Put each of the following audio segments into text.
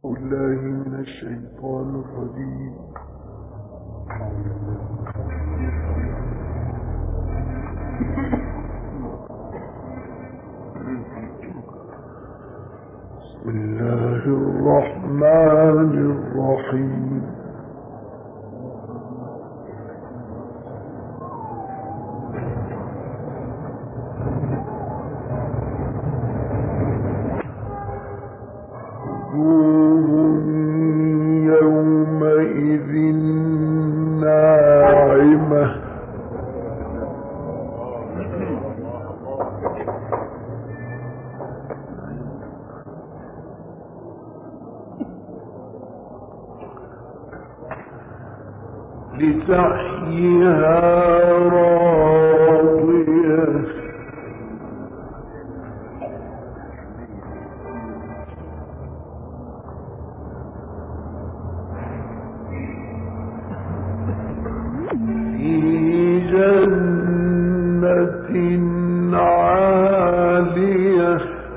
بالله من الشيطان الرجيم. بسم الله الرحمن الرحيم. يومئذ ناعمة لسعيها راضية في جنة عالية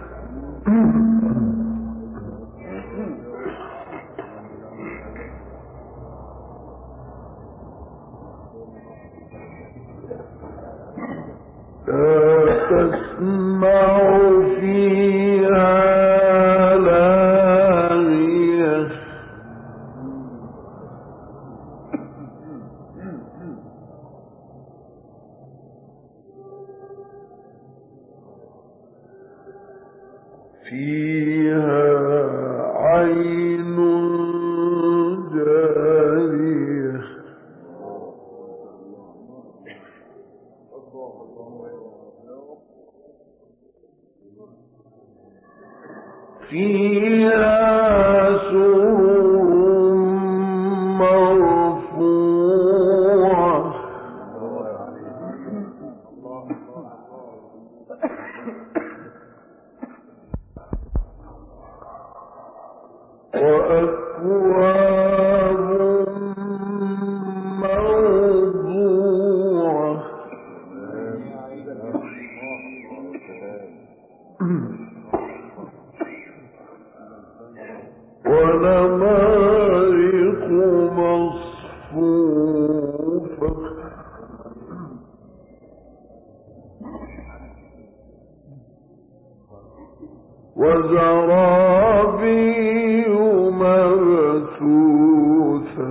لا تسمع فيها لاغية فيها عين جارية فيها سرر مرفوعة وأكواب موضوعة ونمارق مصفوفة وزرابي مبثوثة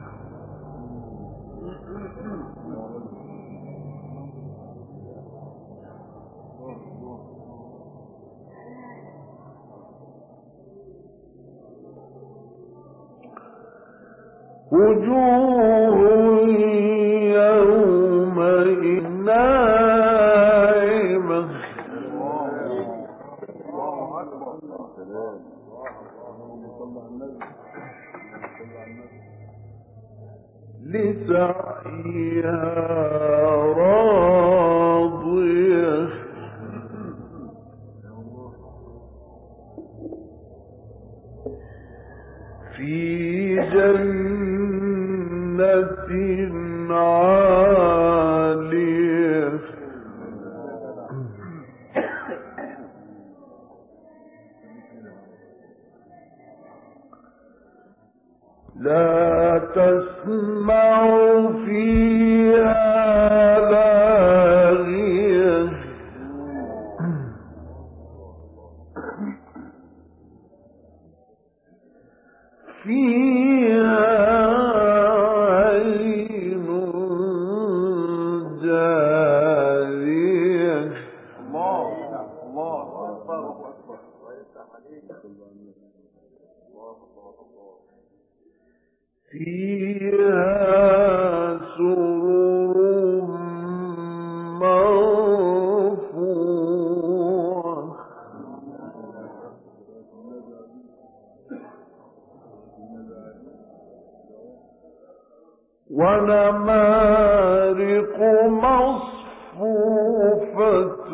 وجوه يومئذ ناعمة لسعيها راضية في جنة عالية لا تسمع فيها لاغية فيها عين جارية الله أكبر فيها سرر مرفوعة ونمارق مصفوفة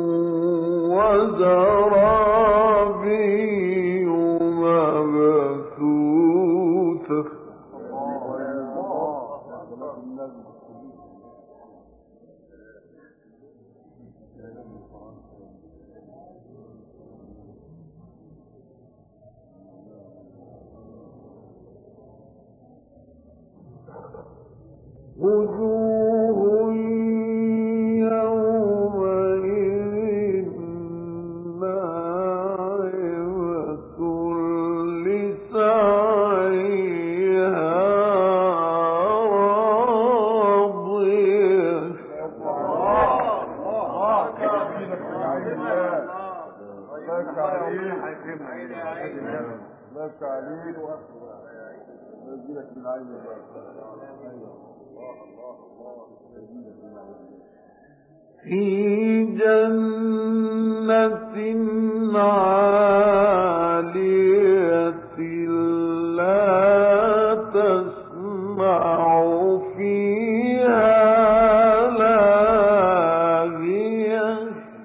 وزرابي مبثوثة وجوه يومئذ ناعمة لسعيها راضية في جنة عالية لا تسمع فيها لاغية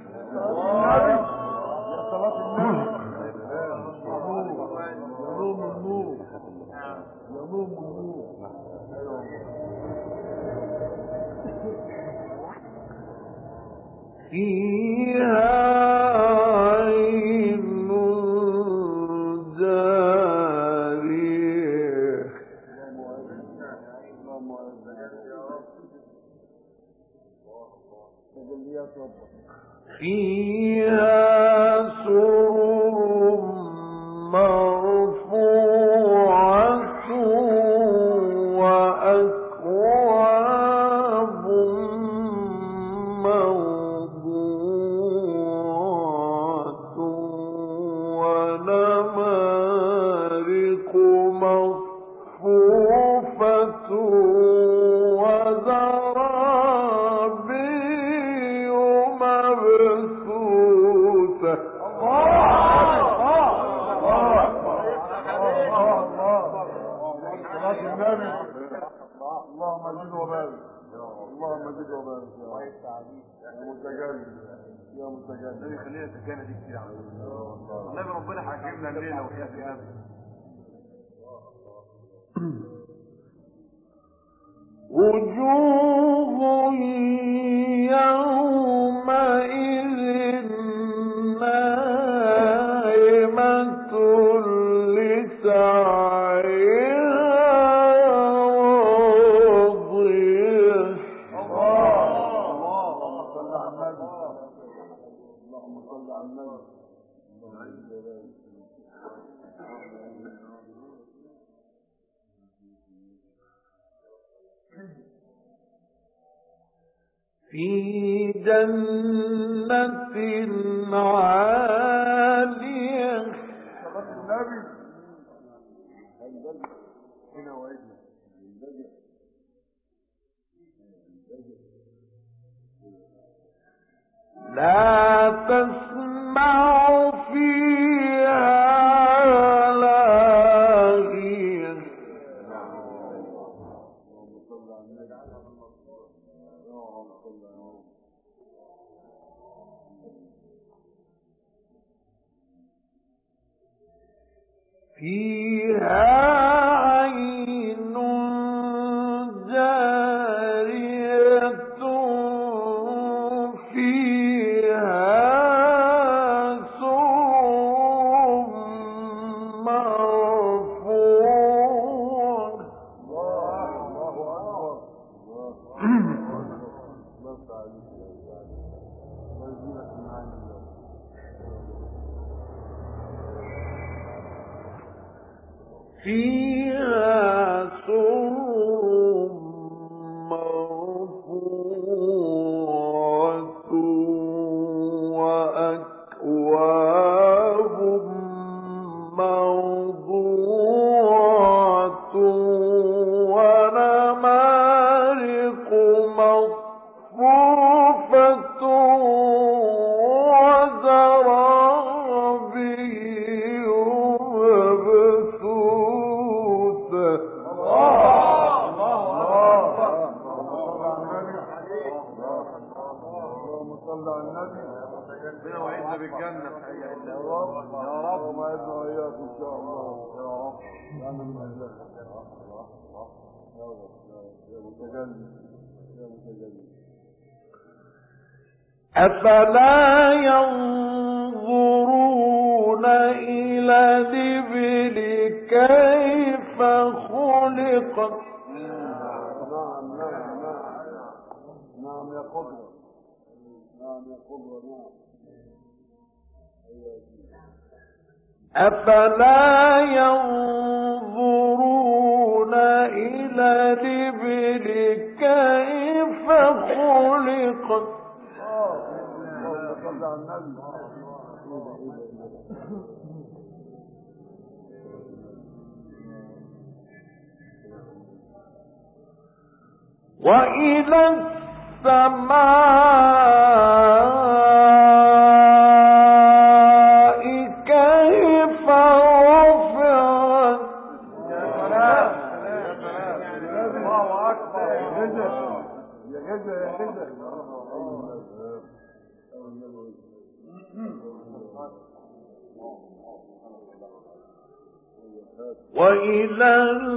فيها عين جارية فيها سرر مرفوعة وأكواب موضوعة ونمارق مصفوفة وزرابي مبثوثة اللهم زد وبارك اللهم زد وبارك يا متجلد يا متجلد النبي خلينا التكانه دي كتير عم النبي ربنا حاكمنا الليله وحياه النبي وجوه يومئذ ناعمة لسعيها راضية اللهم صل على النبي اللهم صل على النبي في جنة عالية صلاة النبي هنا وإذن لا تسمع فيها لاغية اللهم صل على النبي اللهم صل على النبي فيها عين جارية فيها سرر مرفوعة فيها سرر مرفوعة وأكواب موضوعة ونمارق مصفوفة وزرابي صلى على النبي ربنا وعدنا بالجنه يا رب يا رب وما عدنا وإياك إن شاء الله يا رب يا من أهلك يا متجلد يا متجلد أفلا ينظرون إلى الإبل كيف خلقت نعم نعم أفلا ينظرون إلى الإبل كيف خلقت وإلى السماء كيف رفعت الله أكبر يا جزء وإلى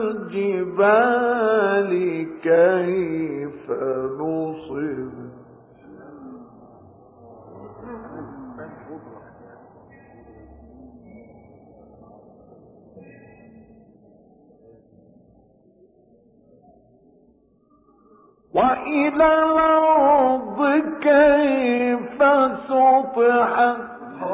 الجبال كيف نصبت وإلى الأرض كيف سطحت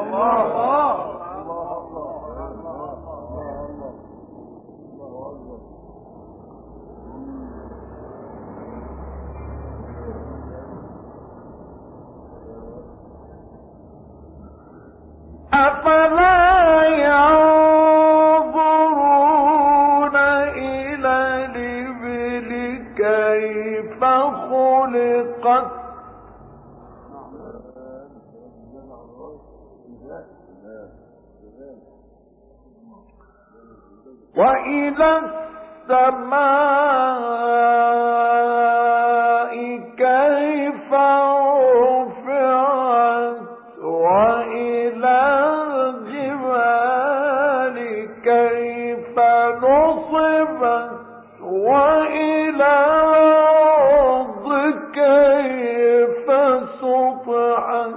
أفلا ينظرون إلى الإبل كيف خلقت وإلى السماء كيف رفعت وإلى الجبال كيف نصبت وإلى الأرض كيف سطحت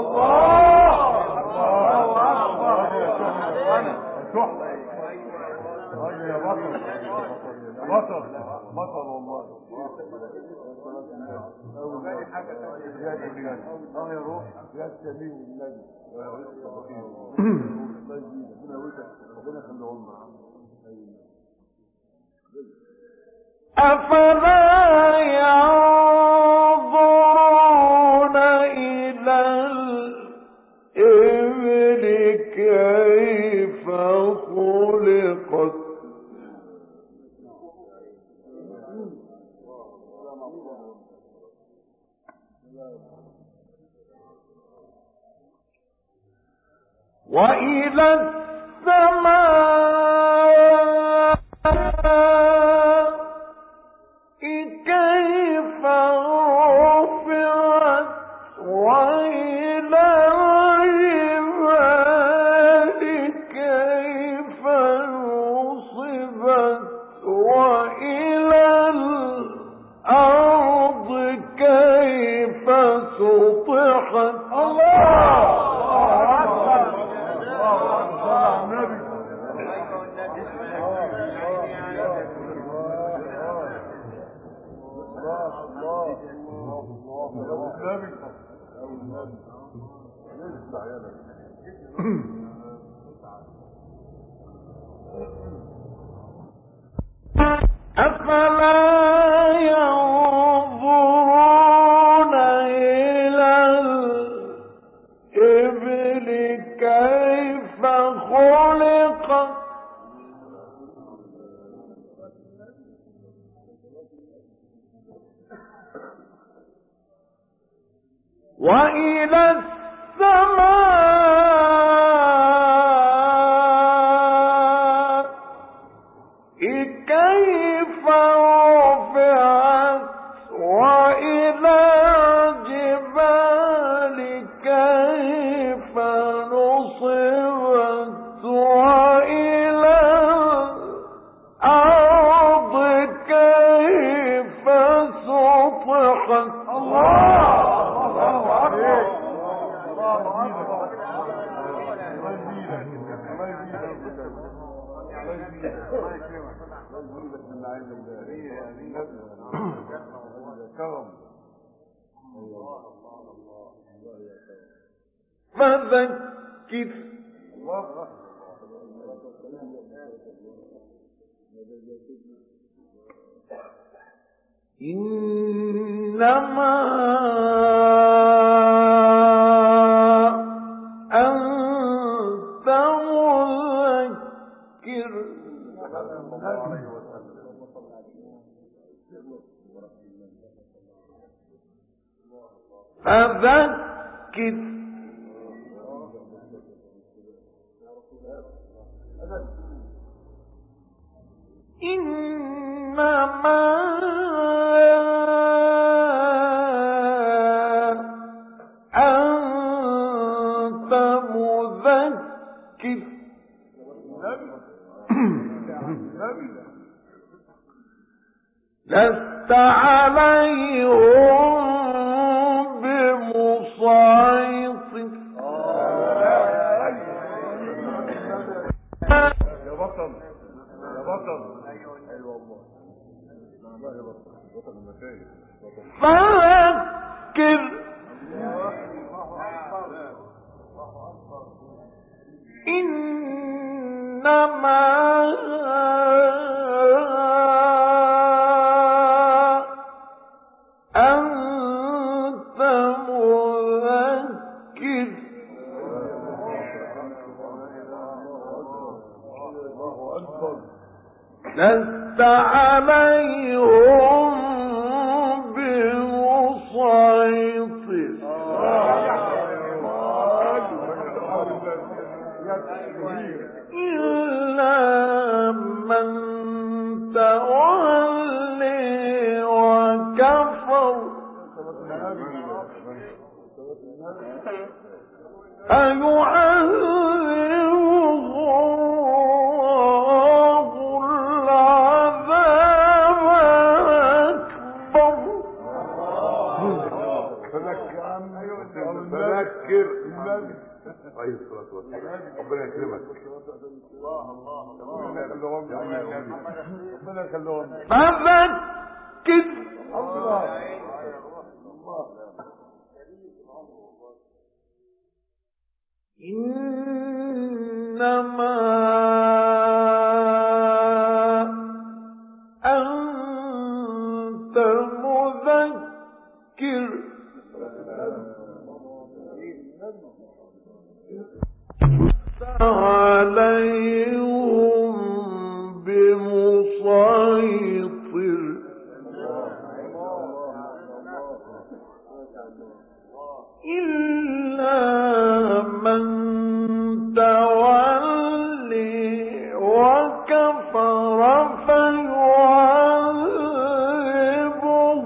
بطل والله يا روح يا سميع النبي أفلا ينظرون إلى الإبل كيف خلقت وإلى السماء كيف رفعت وإلى الجبال كيف نصبت وإلى الأرض كيف سطحت أفلا ينظرون إلى الإبل كيف خلقت وإلى السماء كيف رفعت وإلى الجبال كيف نصبت وإلى الأرض كيف سطحت فذكر إنما أنت مذكر فذكر إنما أنت مذكر لست عليهم بمسيطر يا بطل يا بطل ايوه والله يا بطل المشايخ فذكر إنما أنت مذكر لست عليهم بمسيطر إلا من تولي وكفر فيعذبه الله العذاب الأكبر فذكر النبي عليه الصلاة والسلام ربنا يكرمك ربنا يخليهم ربنا يخليهم فذكر الله إنما أنت مذكر عليهم بمسيطر إلا من تولي وكفر فيعذبه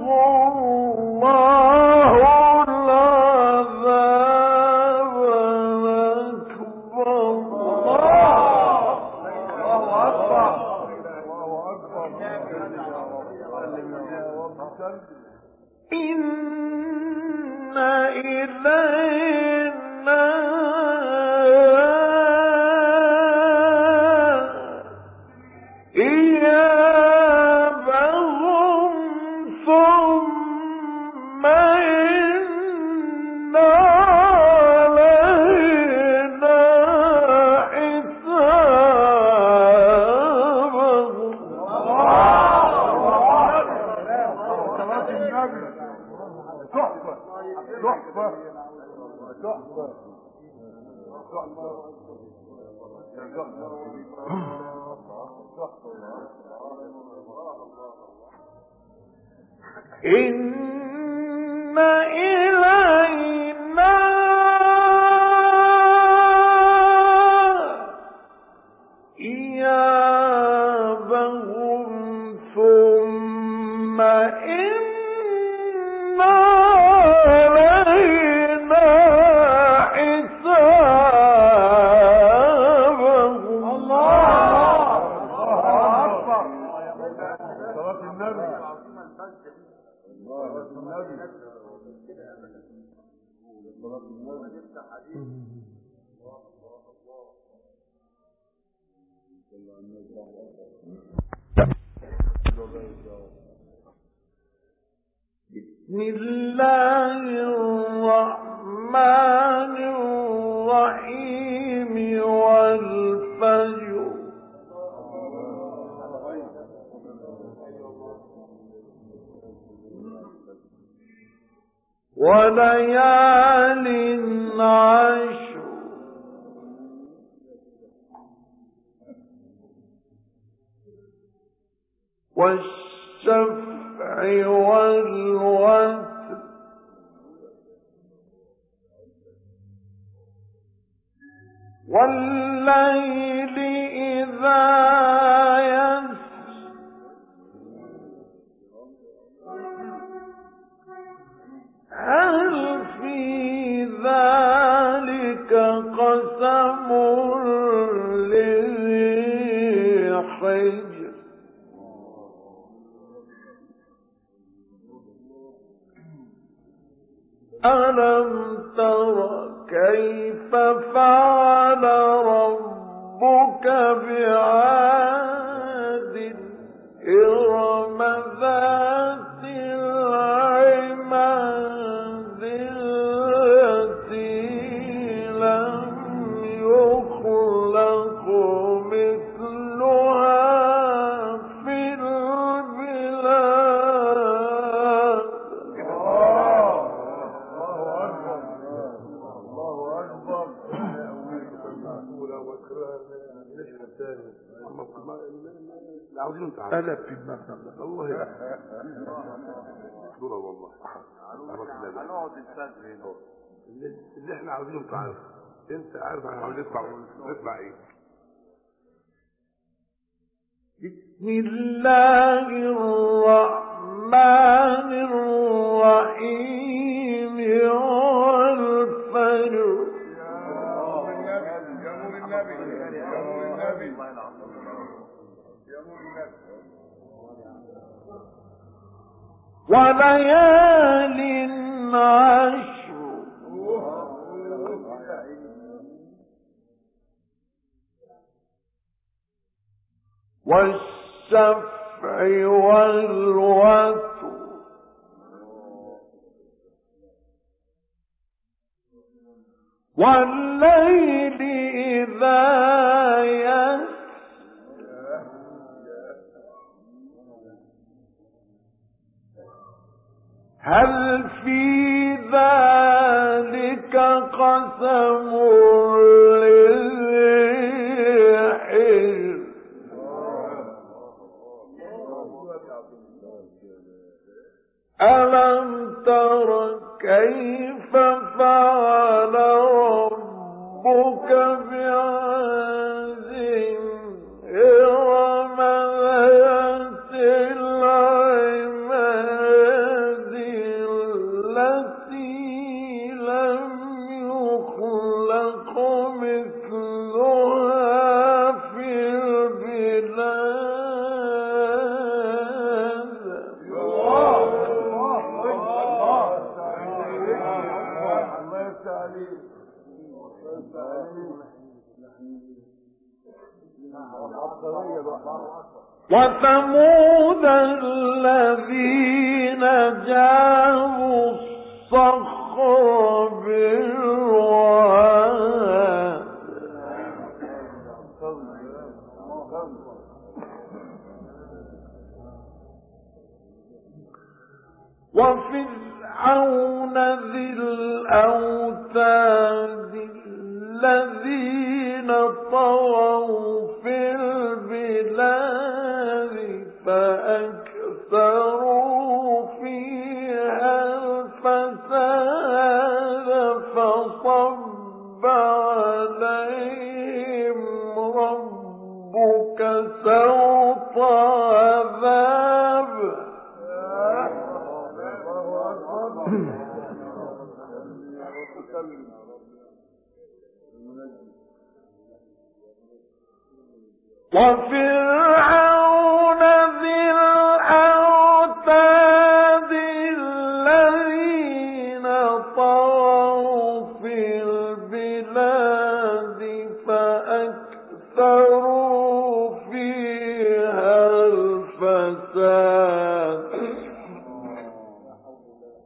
الله العذاب الأكبر إن إلينا إيابهم ثم إن علينا حسابهم تحفة تحفة تحفة إن إلينا إيابهم ثم إن علينا حسابهم صلاة النبي صلاة النبي صلاة النبي بسم الله الرحمن الرحيم والفجر وليال عشر والشفع والوتر والليل إذا يسر هل في ذلك قسم لذي حجر ألم تر كيف فعل ربك بعاد إرم ذات العماد التي لم يخلق مثلها في البلاد ألا في المبنى الله دول والله هنقعد نستاذن هنا اللي احنا عاوزينه انت عارف انت عارف احنا عاوزين نسمع ايه بسم الله الرحمن الرحيم والفجر وليال عشر والشفع والوتر والليل إذا يسر هل في ذلك قسم لذي حجر ألم تر كيف فعل ربك بعاد إرم ذات العماد التي لم يخلق مثلها في البلاد وثمود الذين جابوا الصخر بالواد وفرعون ذي الأوتاد الذين طغوا في البلاد فأكثروا فيها الفساد فصب عليهم ربك سوط عذاب وفرعون ذي الأوتاد الذين طغوا في البلاد فأكثروا فيها الفساد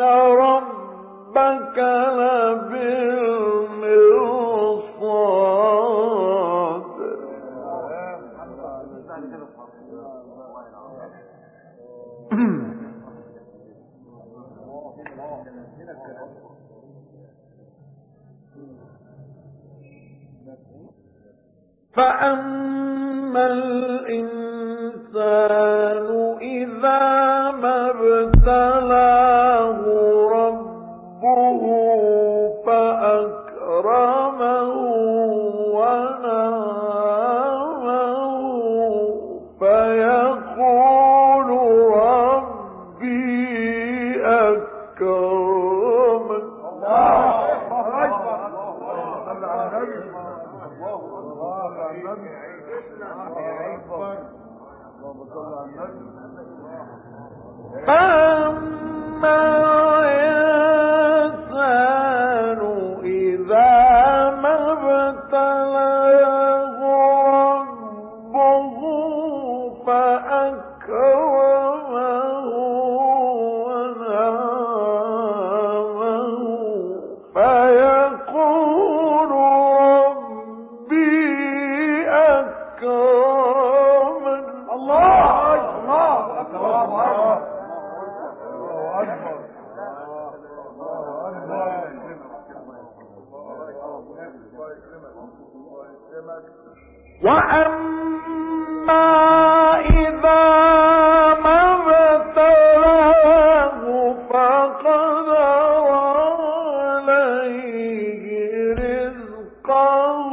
ربك لبالمرصاد فأما الإنسان إذا ما ابتلاه ربه فأكرمه ونعمه فيقول ربي أكرمن فأما الإنسان إذا ما ابتلاه ربه فأكرمه ونعمه فيقول ربي أكرمن وأما إذا ما ابتلاه فقدر عليه رزقه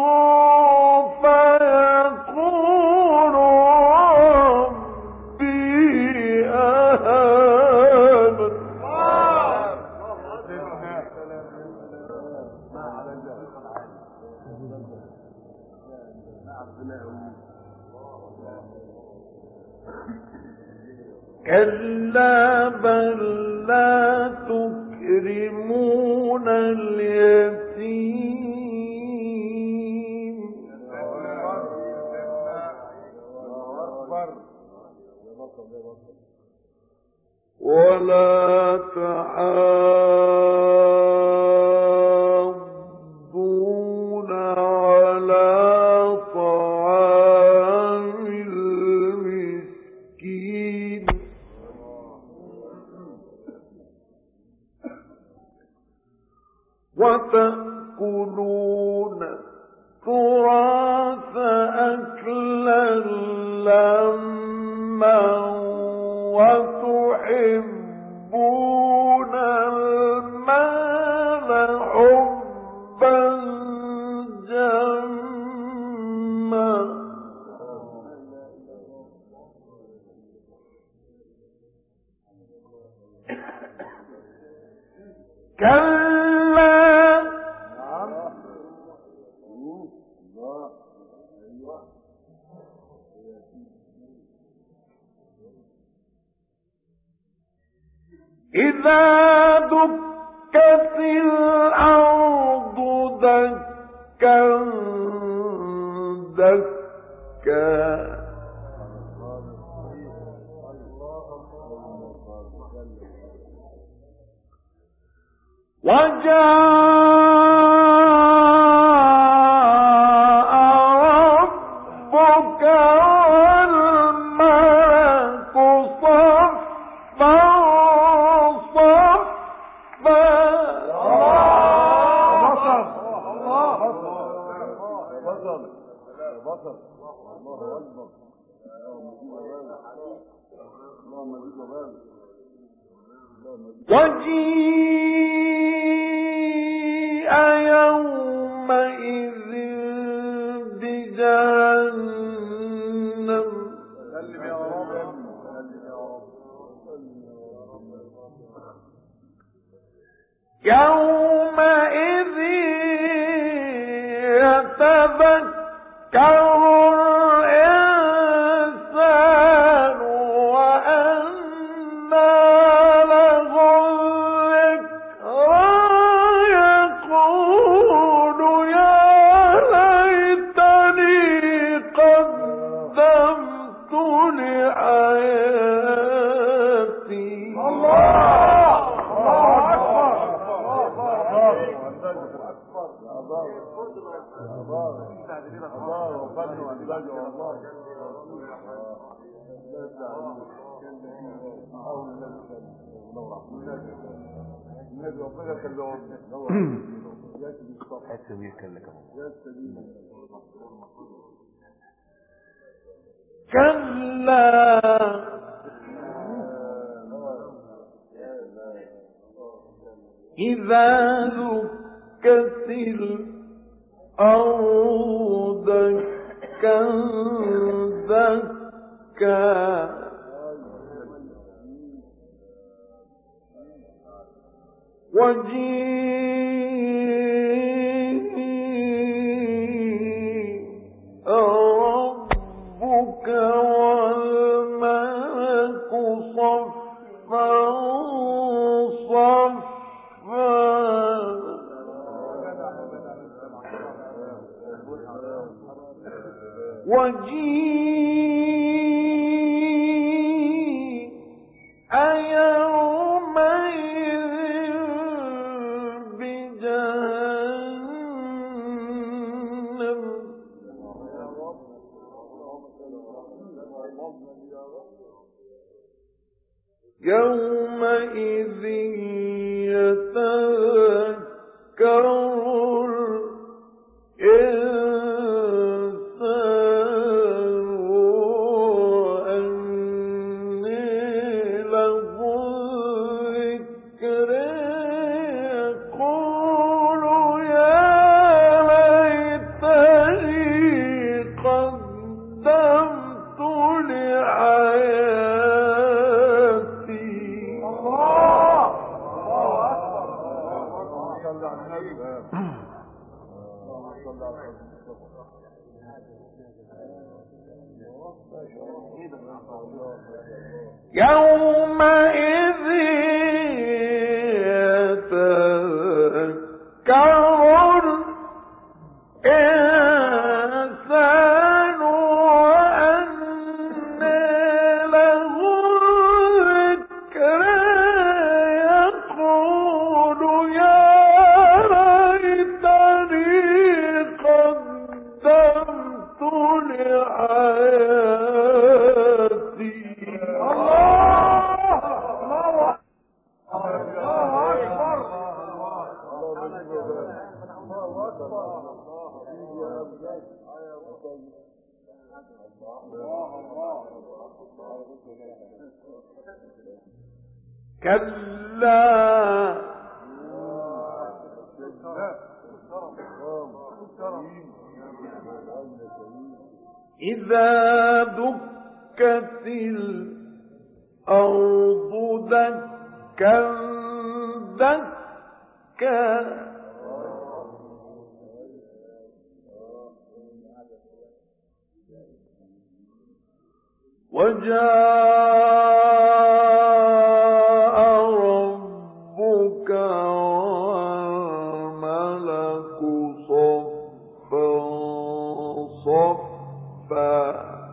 فيقول ربي أهانن كلا بل لا تكرمون اليتيم ولا تحاضون على طعام المسكين وتأكلون التراث أكلا لما وتحبون المال حبا جما كلا إذا دكت الأرض دكا دكا وجاء ربك والملك صفا وجيء يومئذ بجهنم يومئذ يتذكر الإنسان وأنى له الذكرى يقول يا ليتني قدمت لحياتي الله كلا إذا دكت الأرض دكا دكا وجيء ربك والملك صفا صفا وجيء يومئذ بجهنم يومئذ يتذكر الإنسان وأنى له الذكر يقول يا ليتني قدمت لحياتي. يومئذ يتذكر الإنسان وأنى له الذكر يقول يا ليتني قدمت لحياتي. كلا إذا دكت الأرض دكا دكا وجاء ربك والملك صفا صفا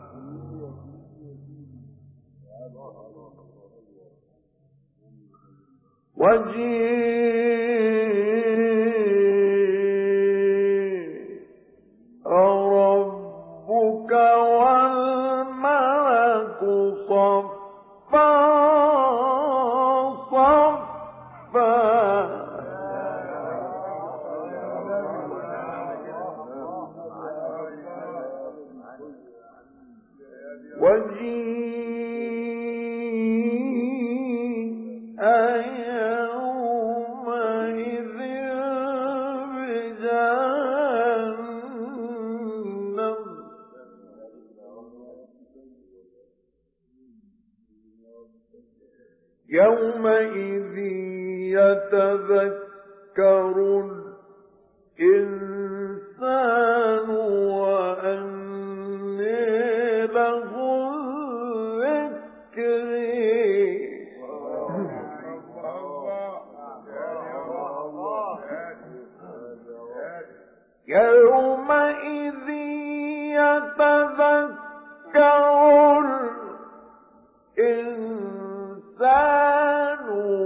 وجيء ربك والملك صفا صفا وجيء يومئذ بجهنم يومئذ يتذكر الإنسان وأنى له الذكر يومئذ يتذكر الإنسان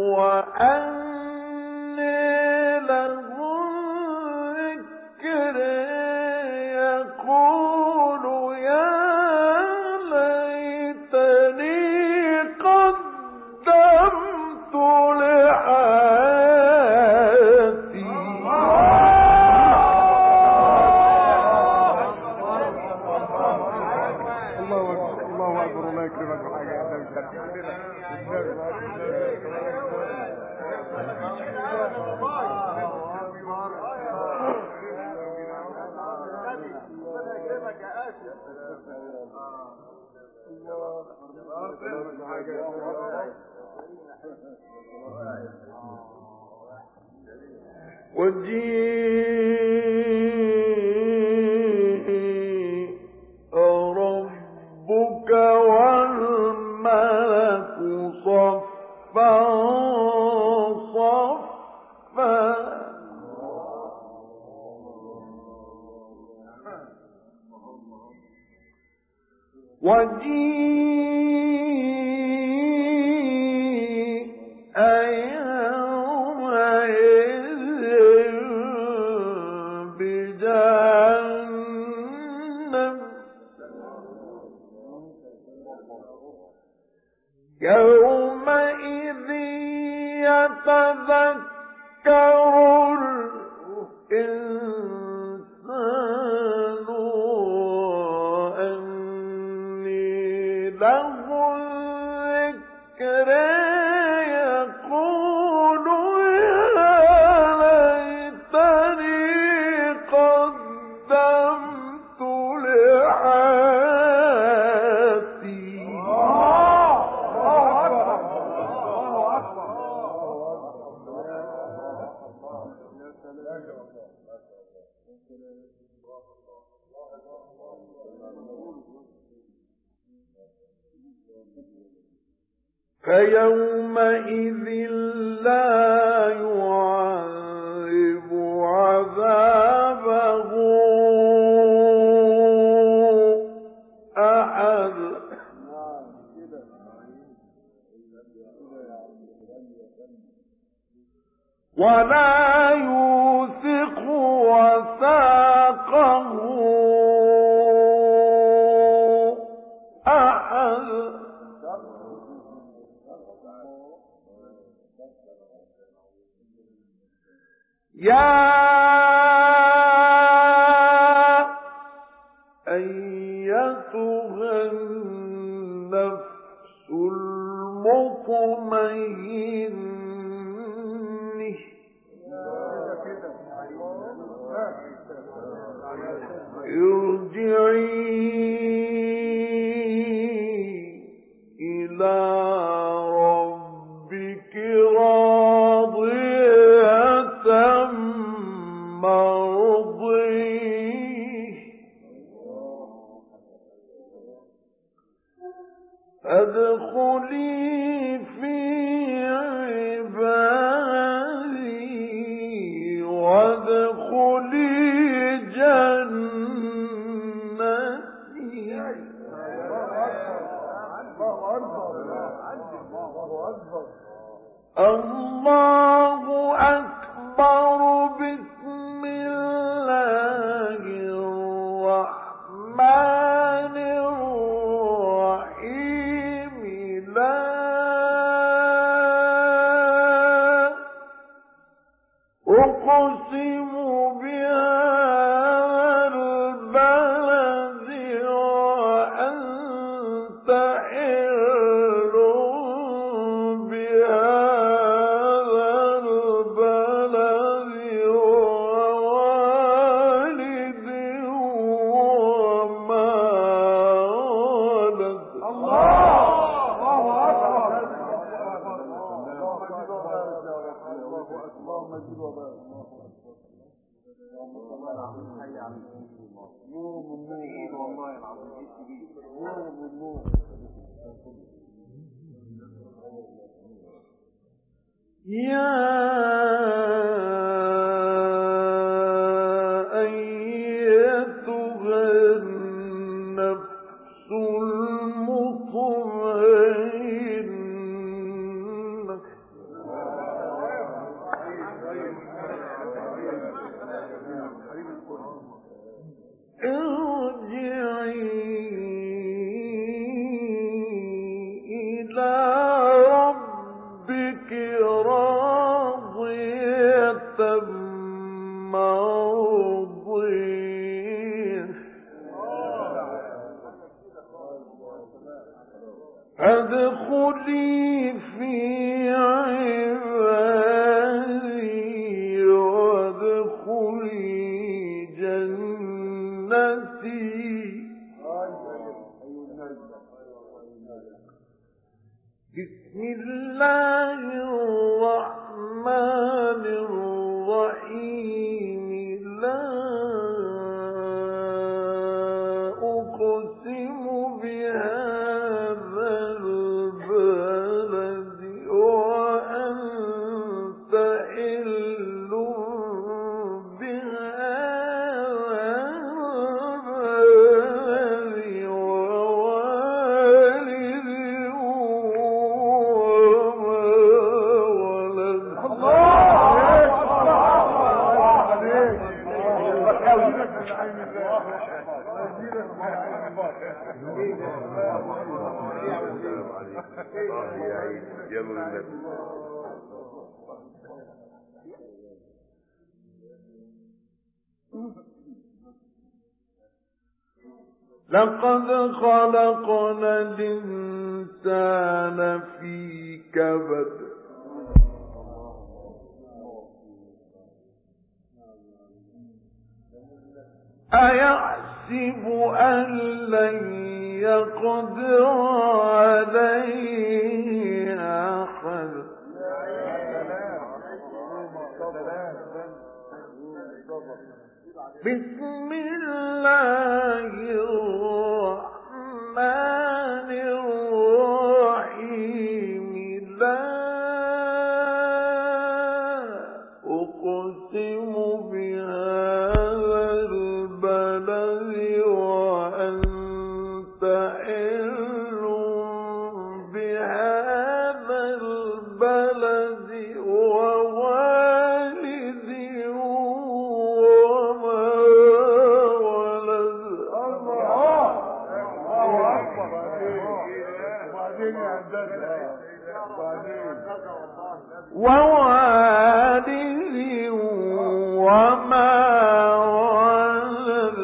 وأنى له الذكر يقول يا ليتني وجيء ربك والملك صفا صفا وجيء يومئذ بجهنم يومئذ يتذكر الإنسان أني له الذكر يقول يا ليتني قدمت لحياتي فيومئذ لا يعذب عذابه أحد ولا يوثق وثاقه أحد يا أيتها النفس المطمئنة ارجعي إلى ربك راضية مرضية ادخلي في عبادي وادخلي جنتي الله أكبر بسم الله الرحمن الرحيم لا أقسم بهذا البلد وأنت حل بهذا البلد ووالد وما ولد يا أيتها النفس المطمئنة ارجعي إلى ربك راضية بسم الله الرحمن الرحيم لا أقسم بهذا البلد وأنت حل بهذا البلد ووالد لقد خلقنا الإنسان في كبد أيحسب أن لن يقدر عليه أحد بسم الله الرحمن الرحيم لا أقسم بهذا البلد وأنت حل بهذا البلد ووالد وما ولد ووالد وما ولد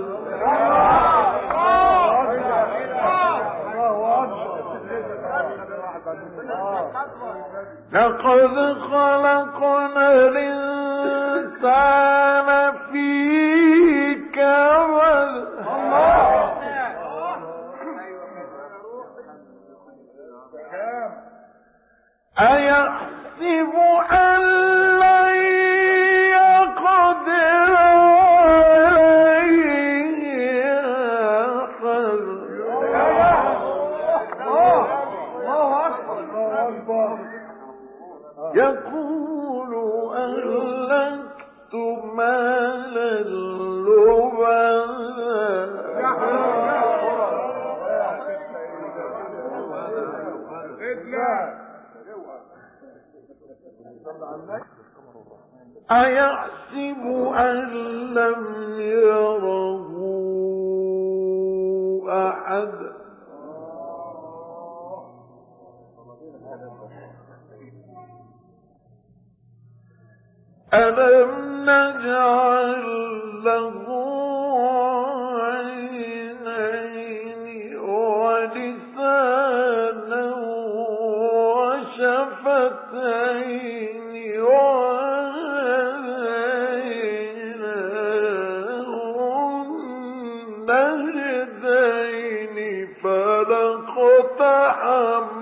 لقد خلقنا الإنسان في كبد أيحسب أن لن يقدر عليه أحد يقول أهلكت مالا لبدا أيحسب أن لم يره أحد ألم نجعل له عينين ولسانا وشفتين وهديناه النجدين فلاقتحم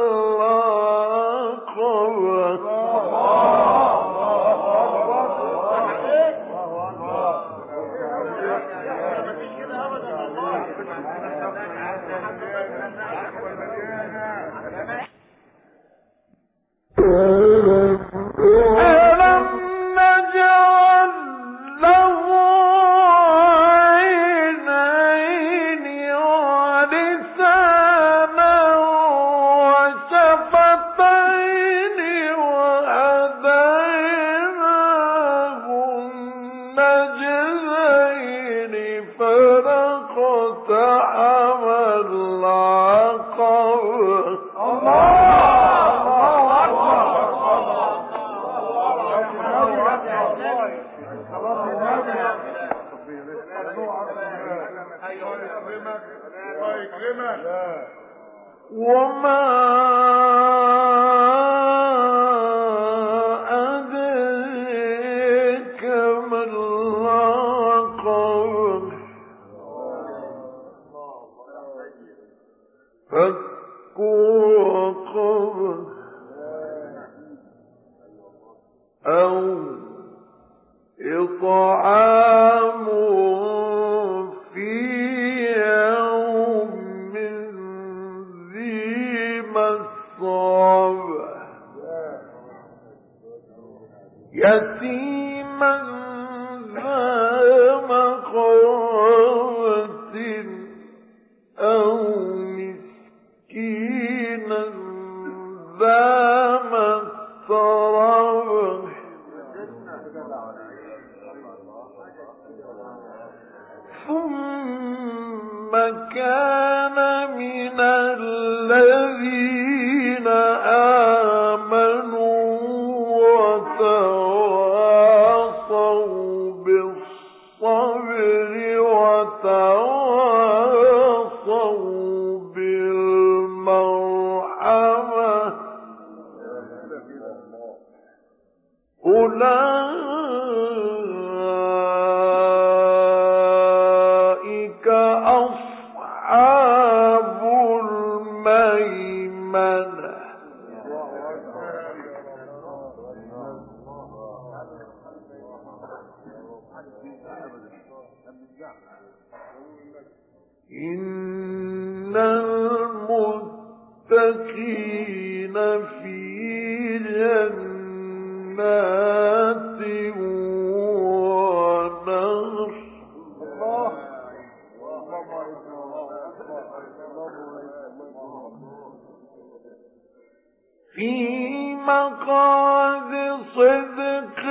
العقبة ألم نجعل له عينين ولسانا وشفتين وهديناه النجدين فلاقتحم العقبة وما أدريك ما العقبة فك رقبة متربة يتيما ذا مقربة أو مسكينا ذا متربة ثم كان من الذين آمنوا وتواصوا بالصبر وتواصوا بالمرحمة أولئك أصحاب الميمنة إن المتقين في جنات ونهر في مقعد صدق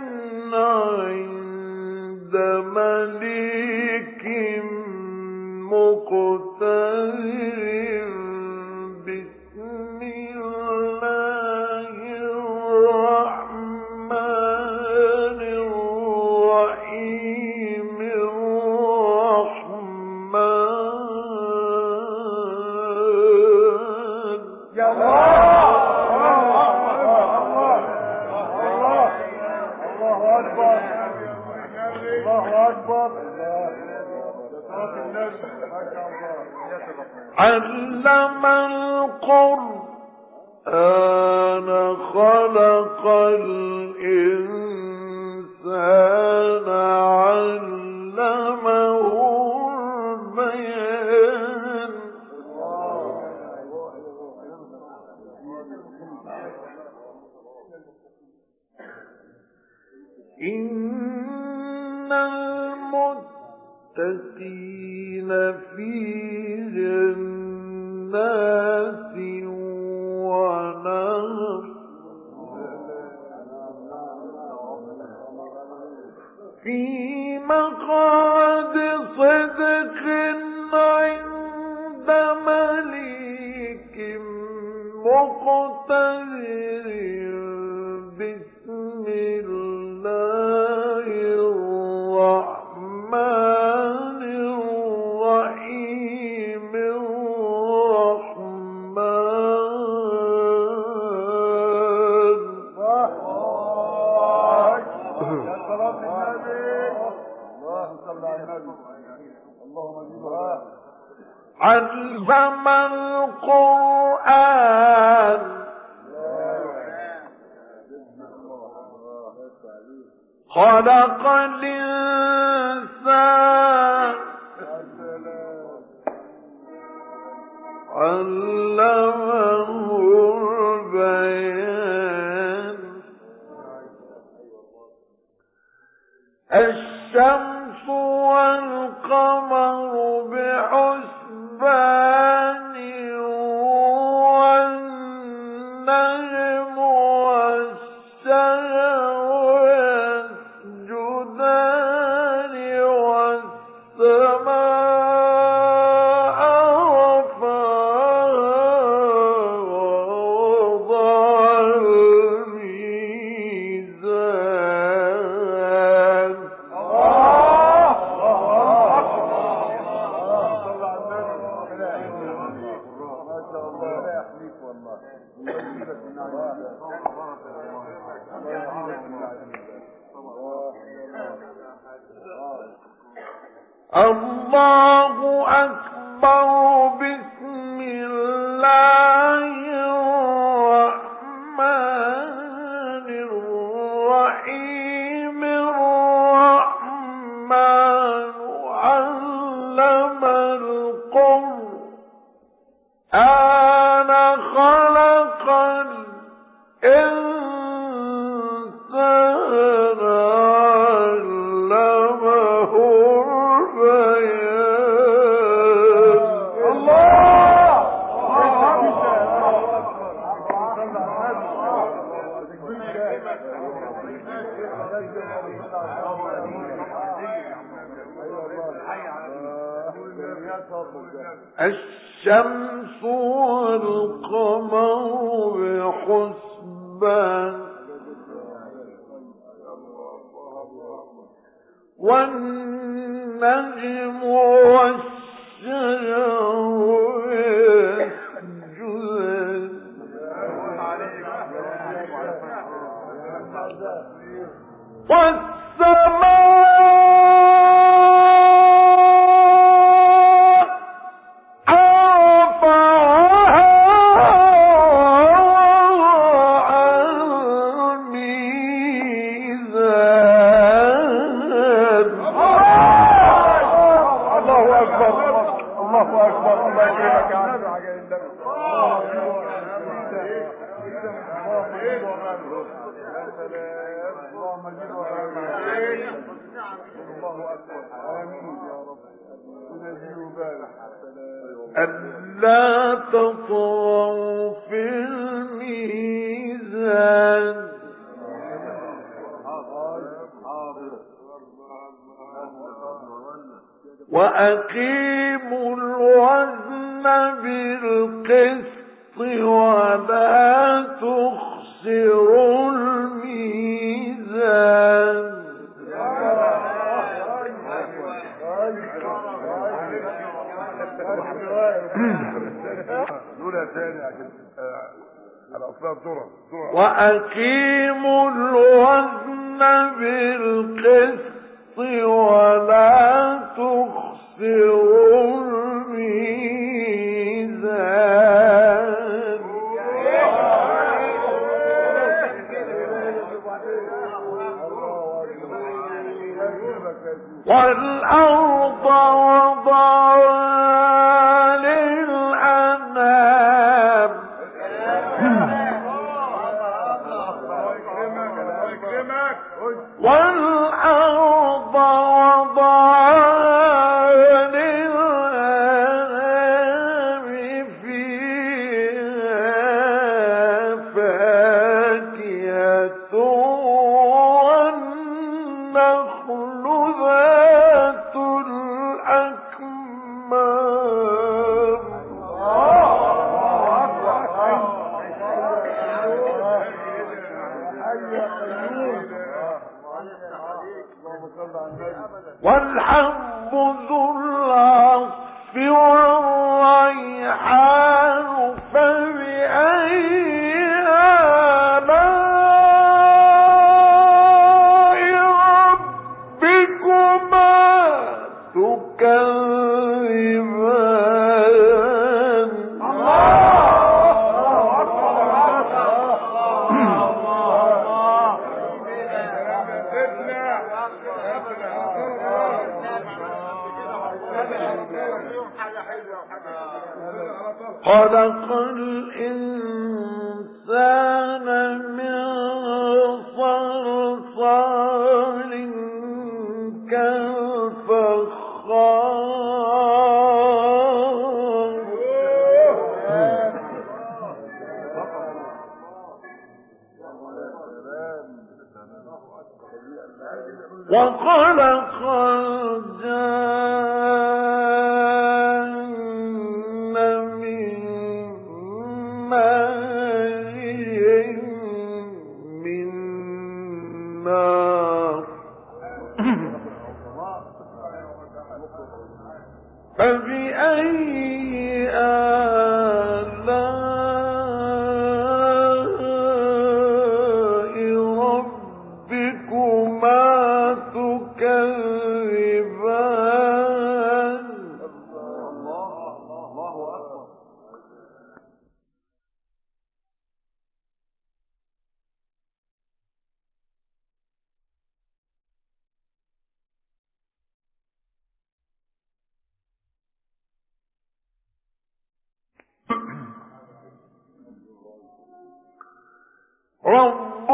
عند مليك مقتدر بسم الله الرحمن الرحيم الرحمن يا الله علم القرآن خلق الإنسان علمه البيان إن المتقين في جنات ونهر في مقعد صدق عند مليك مقتدر بسم الله الرحمن الرحيم علم القرآن خلق الإنسان علمه البيان الشمس والقمر بحسبان والنجم والشجر يسجدان والسماء رفعها ووضع الميزان الله أكبر بسم الله الرحمن الرحيم الرحمن علم القرآن خلق الشمس والقمر بحسبان والنجم والشجر يسجدان والسماء رفعها ألا تطغوا في الميزان وأقيموا الوزن بالقسط ولا تخسروا الميزان وأقيموا الوزن بالقسط ولا تخسروا الميزان والأرض وضعها للأنام والأرض وضعها للأنام فيها فاكهة والنخل ذات الأكمام والحب ذو العصف والريحان فبأي آلاء ربكما تكذبان خلق الإنسان من صلصال كالفخار وخلق الجن من مارج من نار فبأي آلاء ربكما تكذبان الله أكبر. رب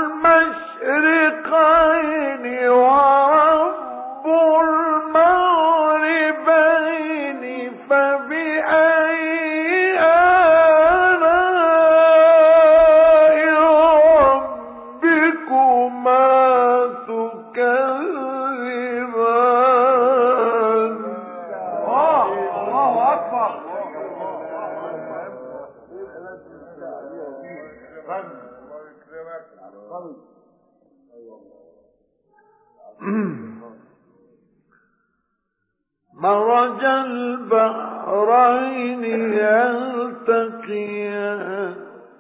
المشرقين ورب المغربين فبأي آلاء مرج البحرين يلتقيان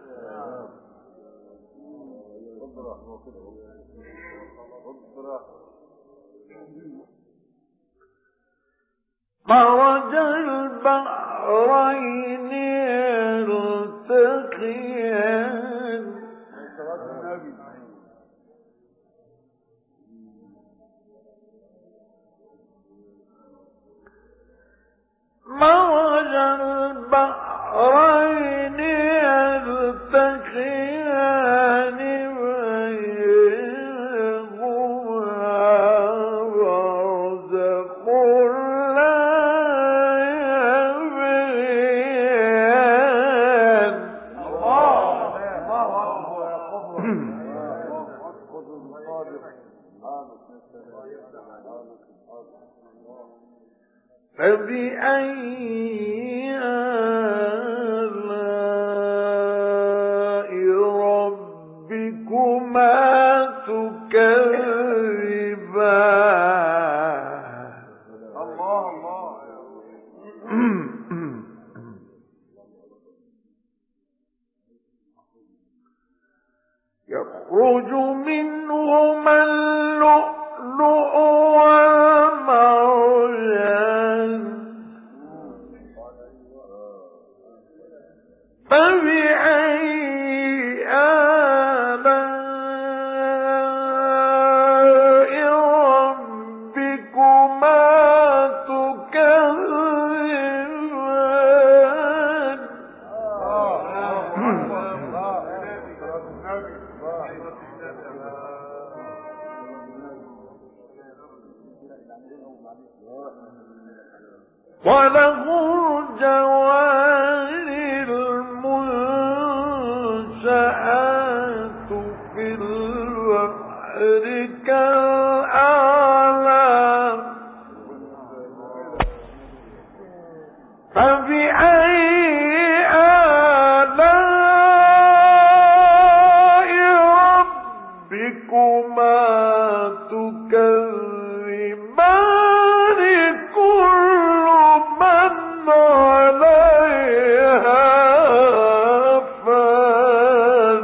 مرج البحرين يلتقيان مرج البحرين يلتقيان فبأي آلاء ربكما تكذبان يخرج منهما اللؤلؤ والمرجان فبأي آلاء ربكما تكذبان وله الجوار المنشآت في البحر كالأعلام فبأي آلاء ربكما تكذبان كل من عليها فان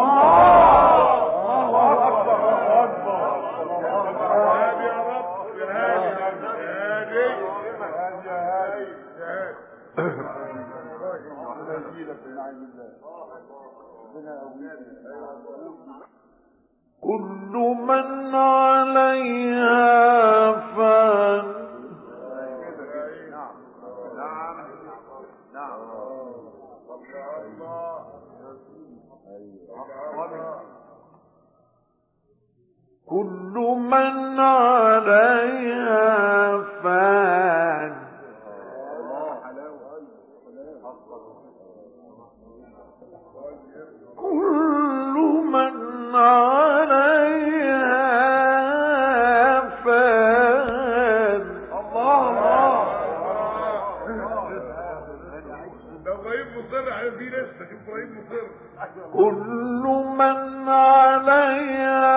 كل من عليها فان كل من عليها فان كل من عليها فان كل من عليها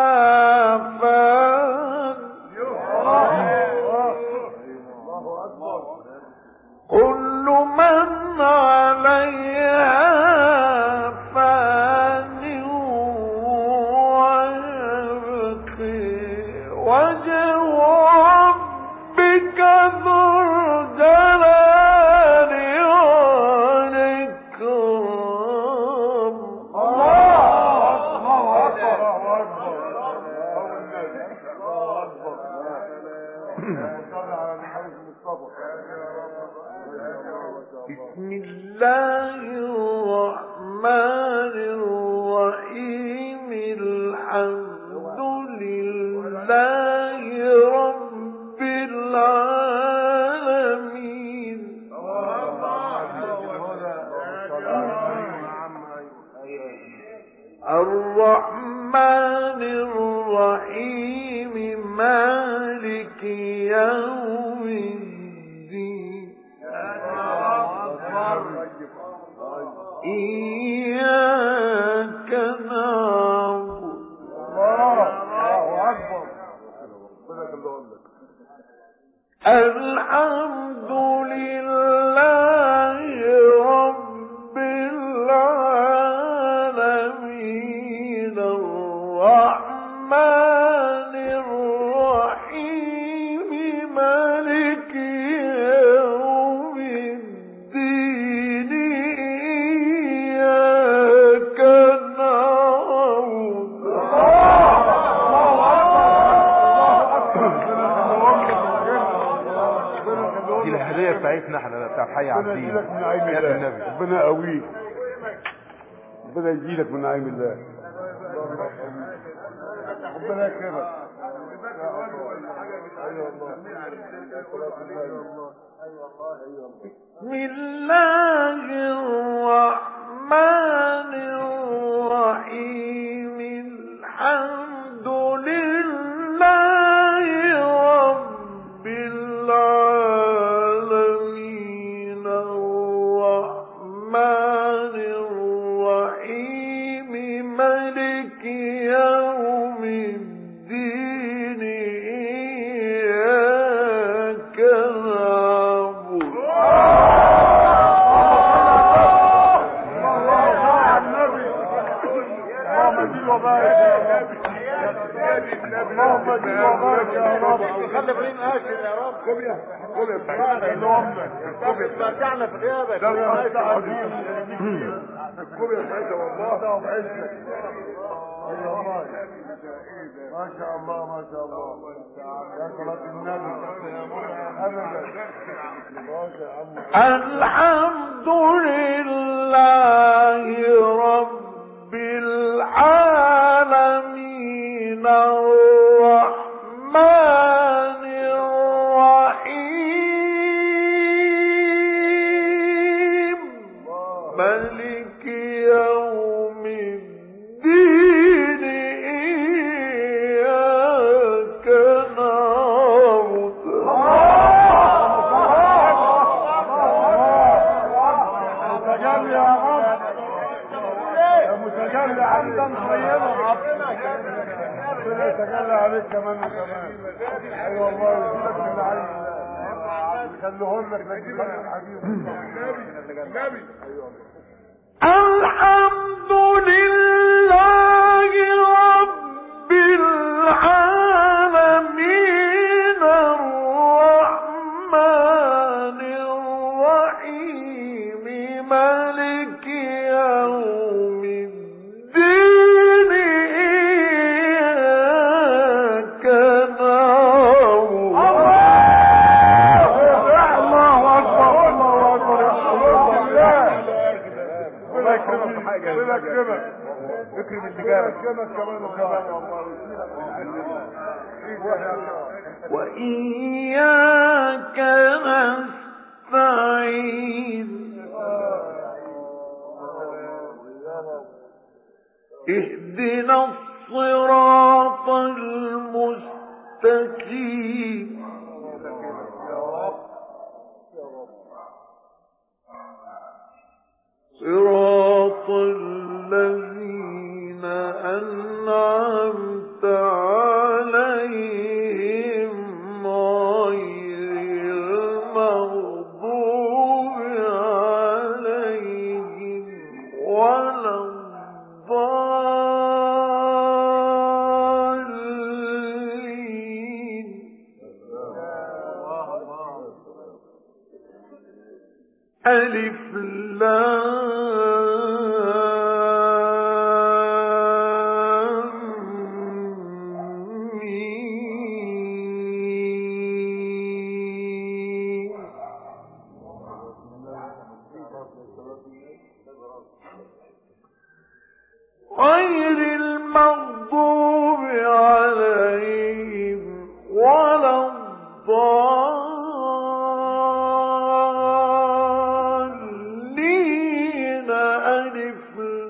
فان كل من عليها فان ويبقي وجه ربك ذو الجلال والإكرام بسم الله الرحمن الرحيم الحمد لله رب العالمين الرحمن الرحيم مالك يوم الدين إياك نعبد الله اكبر. ربنا يخليهم لك. الحمد لله رب العالمين الرحمن الرحيم مالك يوم الدين إياك نعبد. دي الهدية بتاعتنا احنا بتاع حي عبدين. ربنا يقويك، ربنا يجيلك من نعيم الله، ربنا يكرمك. بسم الله الرحمن الرحيم الحمد لله رب العالمين الرحمن الرحيم مالك يوم الدين إياك نعبد. اللهم اجيب وبارك يا رب. خلي ابراهيم هاشم يا رب. كوبيا رجعنا في غيابك. كوبيا سعيدة والله وبعزك. ما شاء الله ما شاء الله يا صلاة النبي ابدا. الحمد لله رب العالمين الرحمن الرحيم مالك يوم الدين إياك نعبد. متجلي يا رب، يا متجلي عمدا طيبا، ربنا يتجلى عليك كمان وكمان. اي والله يجيلك من العين يخليهم لك نجيب الحبيب النبي. الحمد لله رب العالمين الرحمن الرحيم مالك يوم الدين إياك نعبد. الله اكبر الله اكبر يا الله يكرمك حاجه، ربنا يكرمك، اكرم التجاره، يكرمك كمان وكمان يا الله. وإياك نستعين اهدنا الصراط المستقيم صراط الذين أنعمت عليهم غير المغضوب عليهم ولا الضالين. ألف لام ميم. غير المغضوب عليهم ولا الضالين. ألف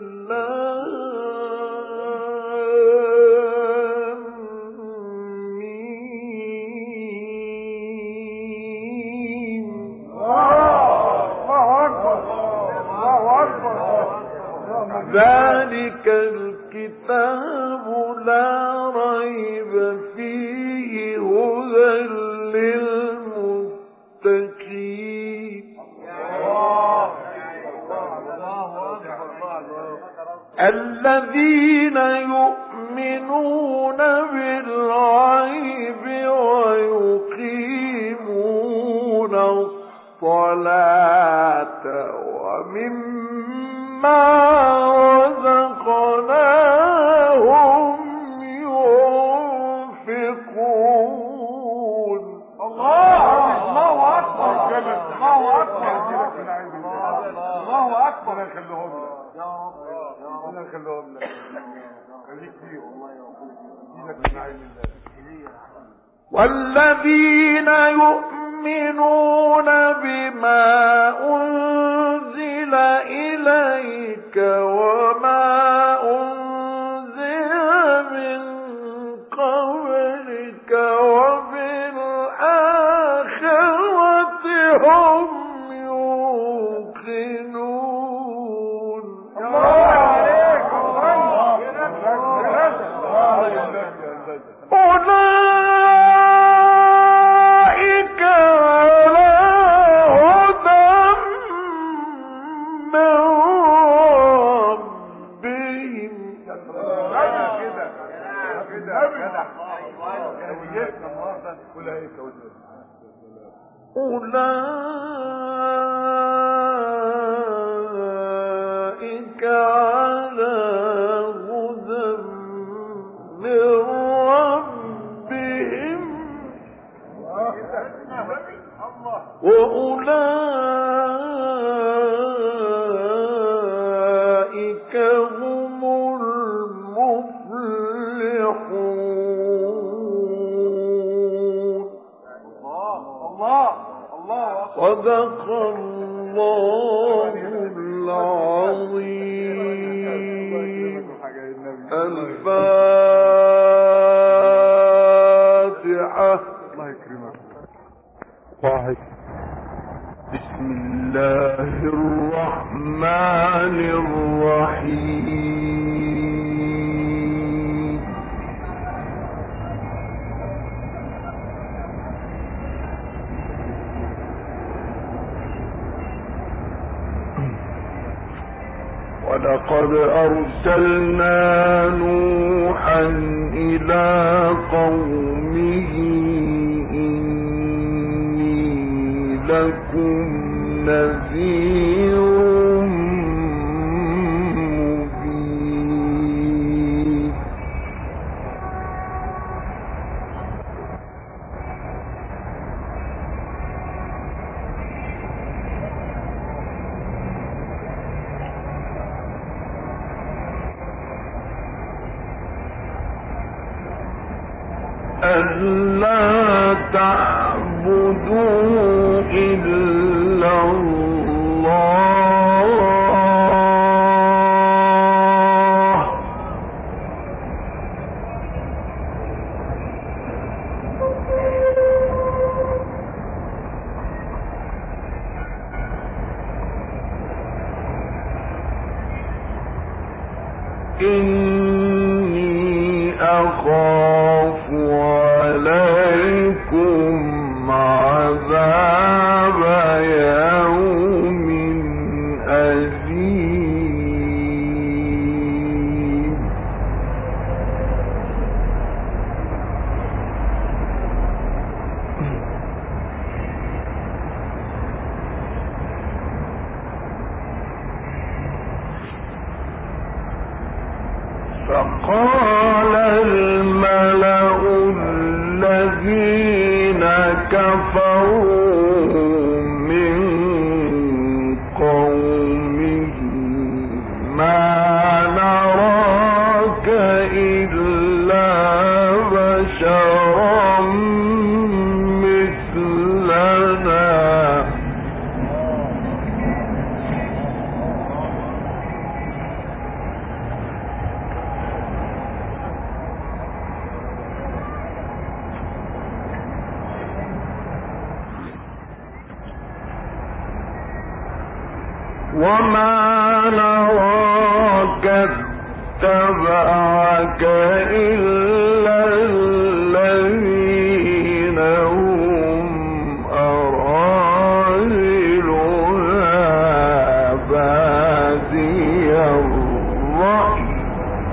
لام ميم. الله اكبر الله اكبر. ذلك الكتاب لا والذين يؤمنون بالغيب ويقيمون الصلاة ومما رزقناهم ينفقون. الله أكبر الله أكبر الله أكبر. ربنا يخليهم لك يا رب، ربنا يخليهم لك، خليك فيه والله يا رب، يديلك من عين الله. والذين يؤمنون بما أنزل إليك وما أنزل من قبلك وبالآخرة هم يوقنون. أولئك على هدى من ربهم. أولئك على هدى من ربهم وأولئك هم المفلحون. صدق الله العظيم. الفاتحة. الله يكرمك. واحد. بسم الله الرحمن الرحيم. ولقد أرسلنا نوحا إلى قومه إني لكم نذير مبين. ألا تعبدوا إلا الله إني أخاف عليكم عذاب يوم أليم. فقال الملأ الذين كفروا من قومه ما نراك إلا بشرا مثلنا وما نراك اتبعك إلا الذين هم أراذلنا بادي الرأي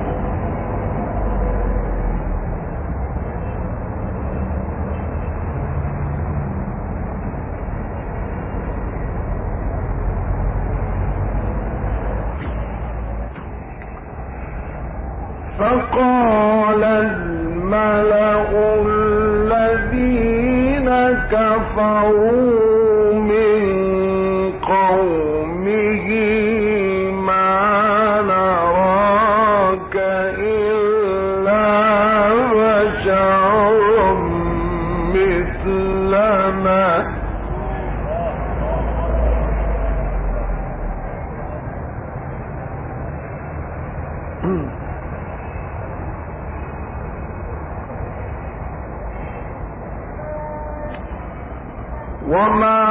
فقال الملأ الذين كفروا من قومه ما نراك إلا بشرا مثلنا وما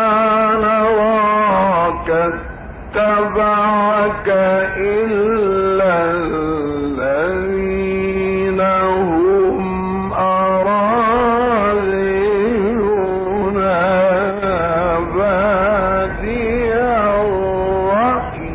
نراك اتبعك إلا الذين هم أراذلنا بادي الرأي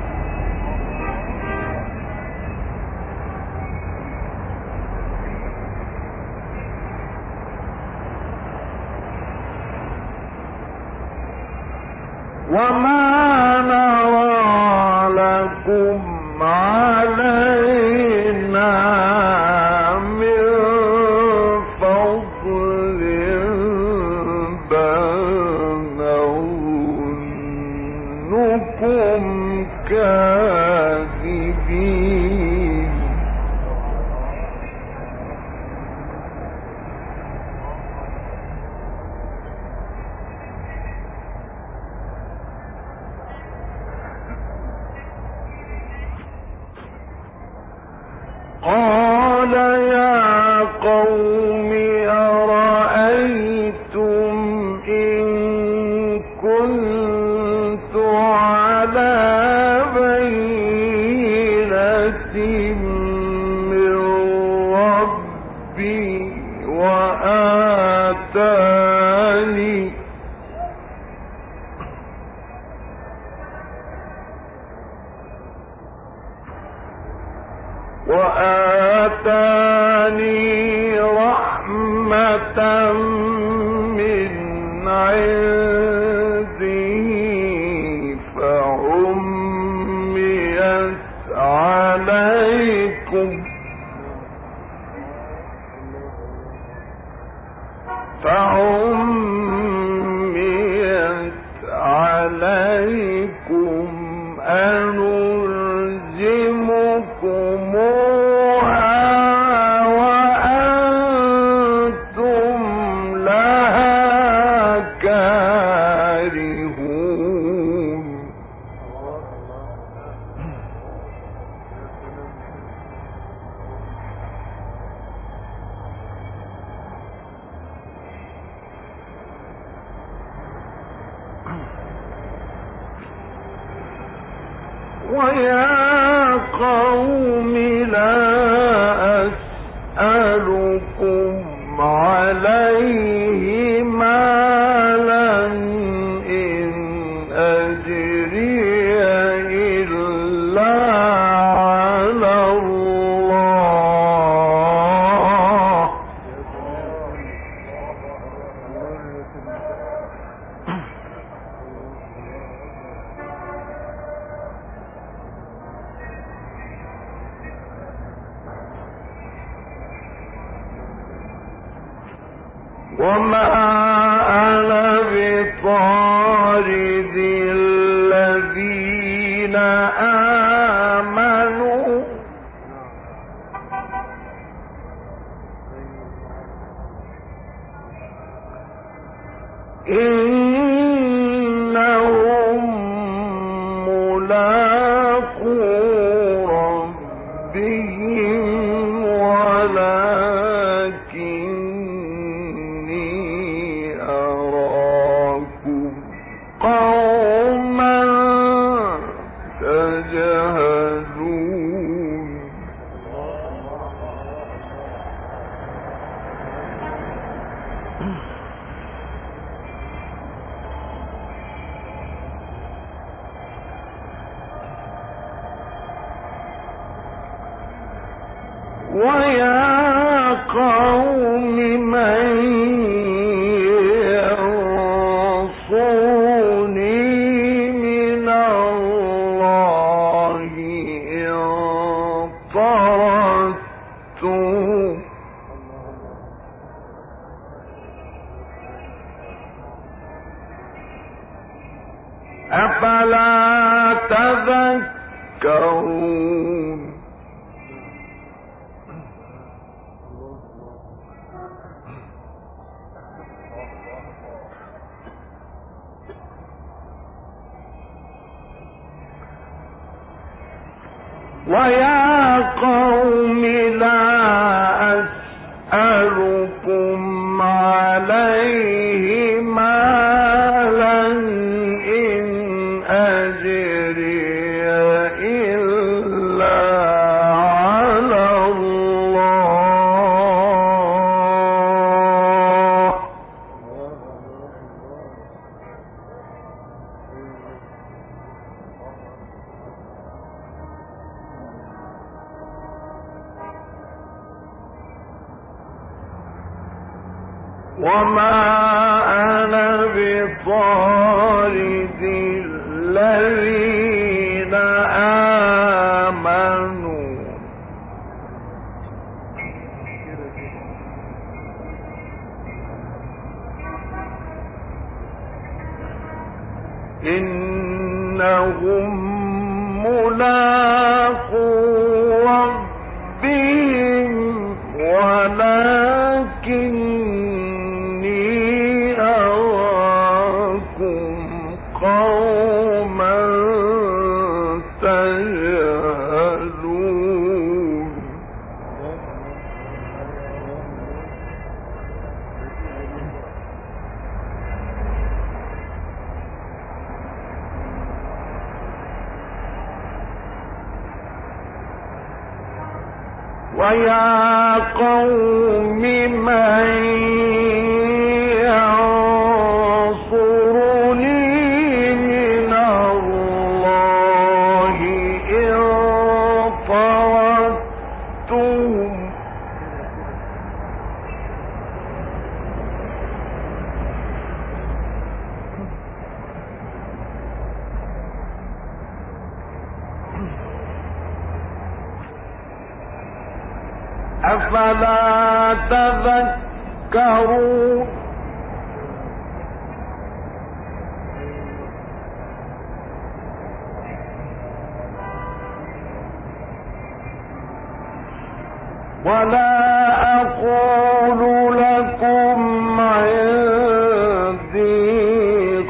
وما نرى لكم علينا من فضل بل نظنكم كاذبين قال يا قوم أرأيتم إن كنت على بينة من ربي وآتاني رحمة من عنده فعميت عليكم أنلزمكموها وأنتم لها كارهون ويا قوم لا أسألكم عليه مالا إن أجري إلا على الله وما أنا بطارد الذين آمنوا إنهم ملاقو ربهم ولكني أراكم قوما تجهلون ويا قوم من ينصرني من الله إن طردتموهم أفلا تذكرون ويا قوم لا أسألكم عليه مالا إن أجري إلا على الله وما أنا بطارد الذين آمنوا إنهم ملاقو ربهم ولكني أراكم قوما تجهلون ويا قوم من ينصرني من الله إن طردتهم أفلا تذكرون ولا أقول لكم عندي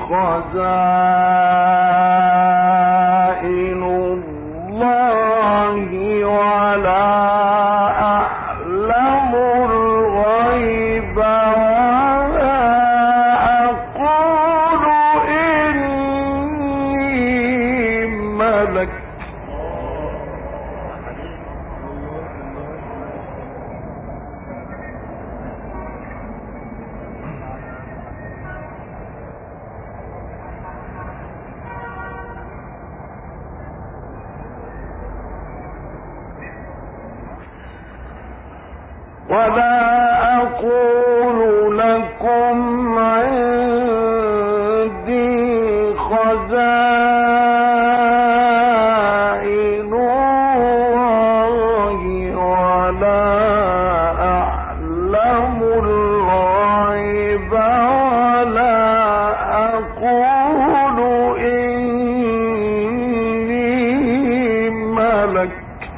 خزائن الله ولا أعلم الغيب ولا أقول إني ملك ولا أقول لكم عندي خزائن الله ولا أعلم الغيب ولا أقول إني ملك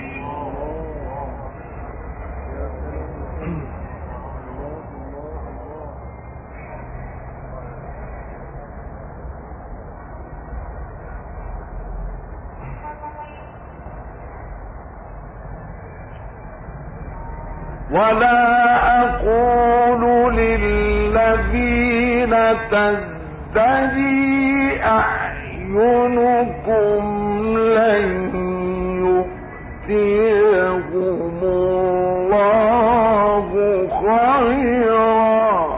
ولا أقول للذين تزدري أعينكم لن يؤتيهم الله خيرا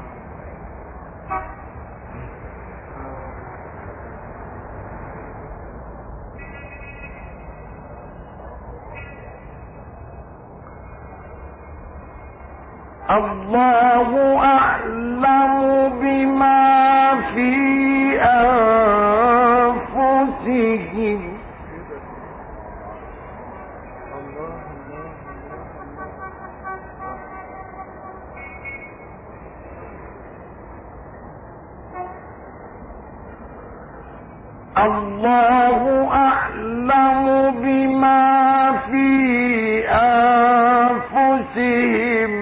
الله أعلم بما في أنفسهم الله أعلم بما في أنفسهم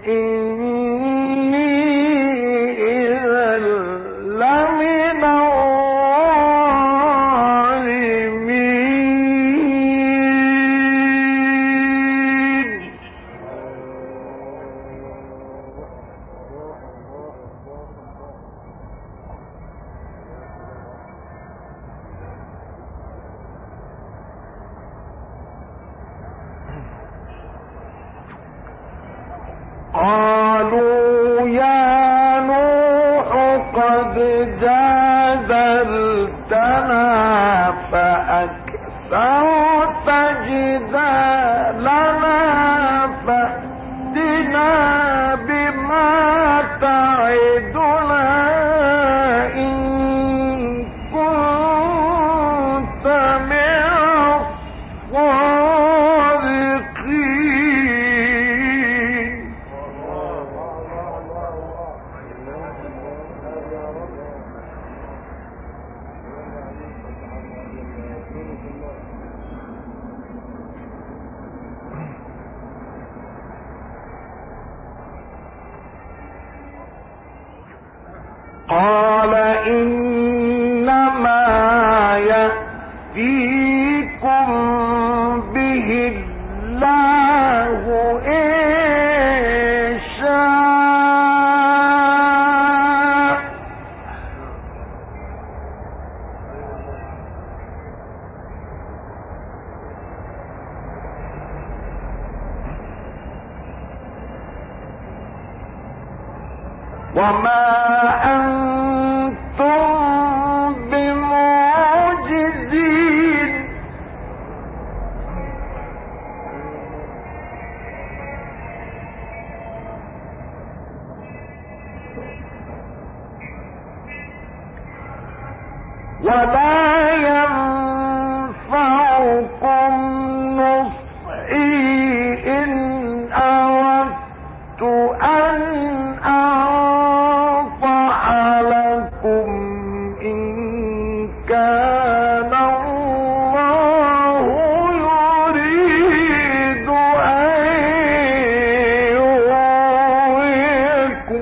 إني إذا لمن الظالمين. قالوا يا نوح قد جادلتنا فأكثرت جدالنا فأتنا بما تعدنا إن كنت من الصادقين. قال إنما يأتيكم به الله إن شاء. وما أنتم بمعجزين. ولا ينفعكم نصحي إن أردت أن أنصح لكم إن كان الله يريد أن يغويكم.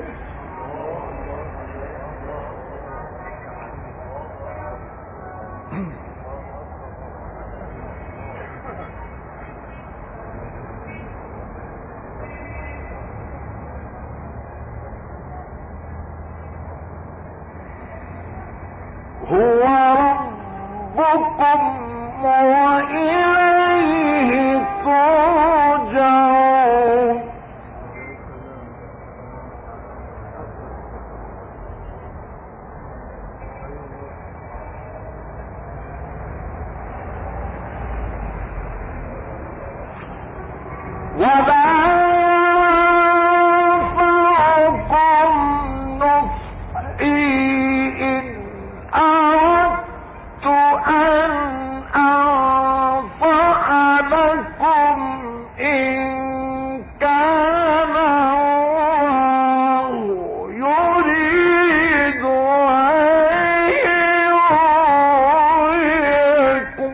هو ربكم وإليه ترجعون. ولا ينفعكم نصحي إن أردت أن أنصح لكم إن كان الله يريد أن يغويكم.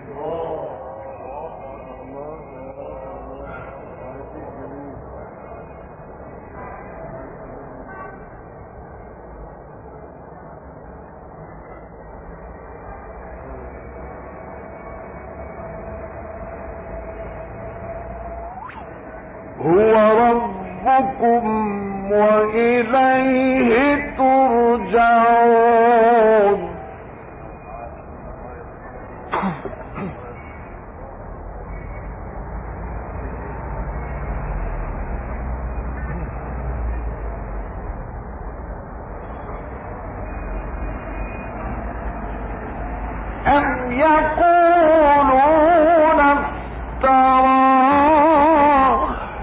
هو ربكم وإليه ترجعون. أم يقولون افتراه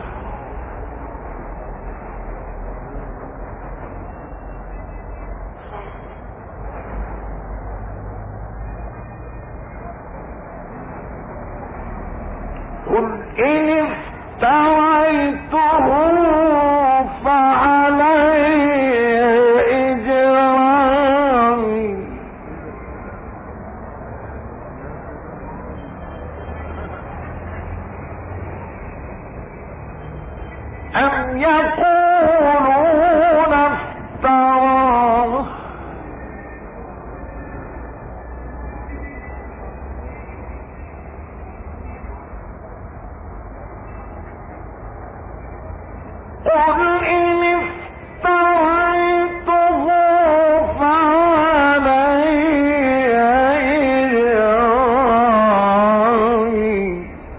قل إن افتريته فعلي. أم يقولون افتراه قل إن افتريته فعلي إجرامي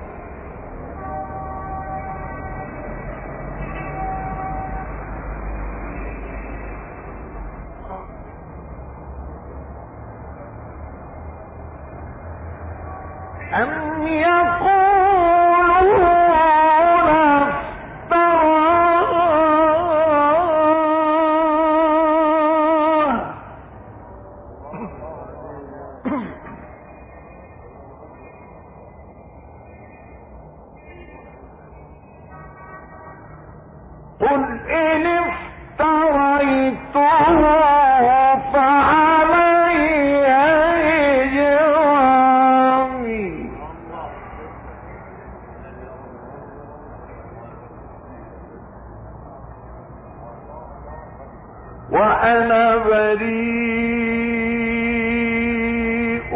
أم يقولون افتراه قل إن افتريته فعلي إجرامي وأنا بريء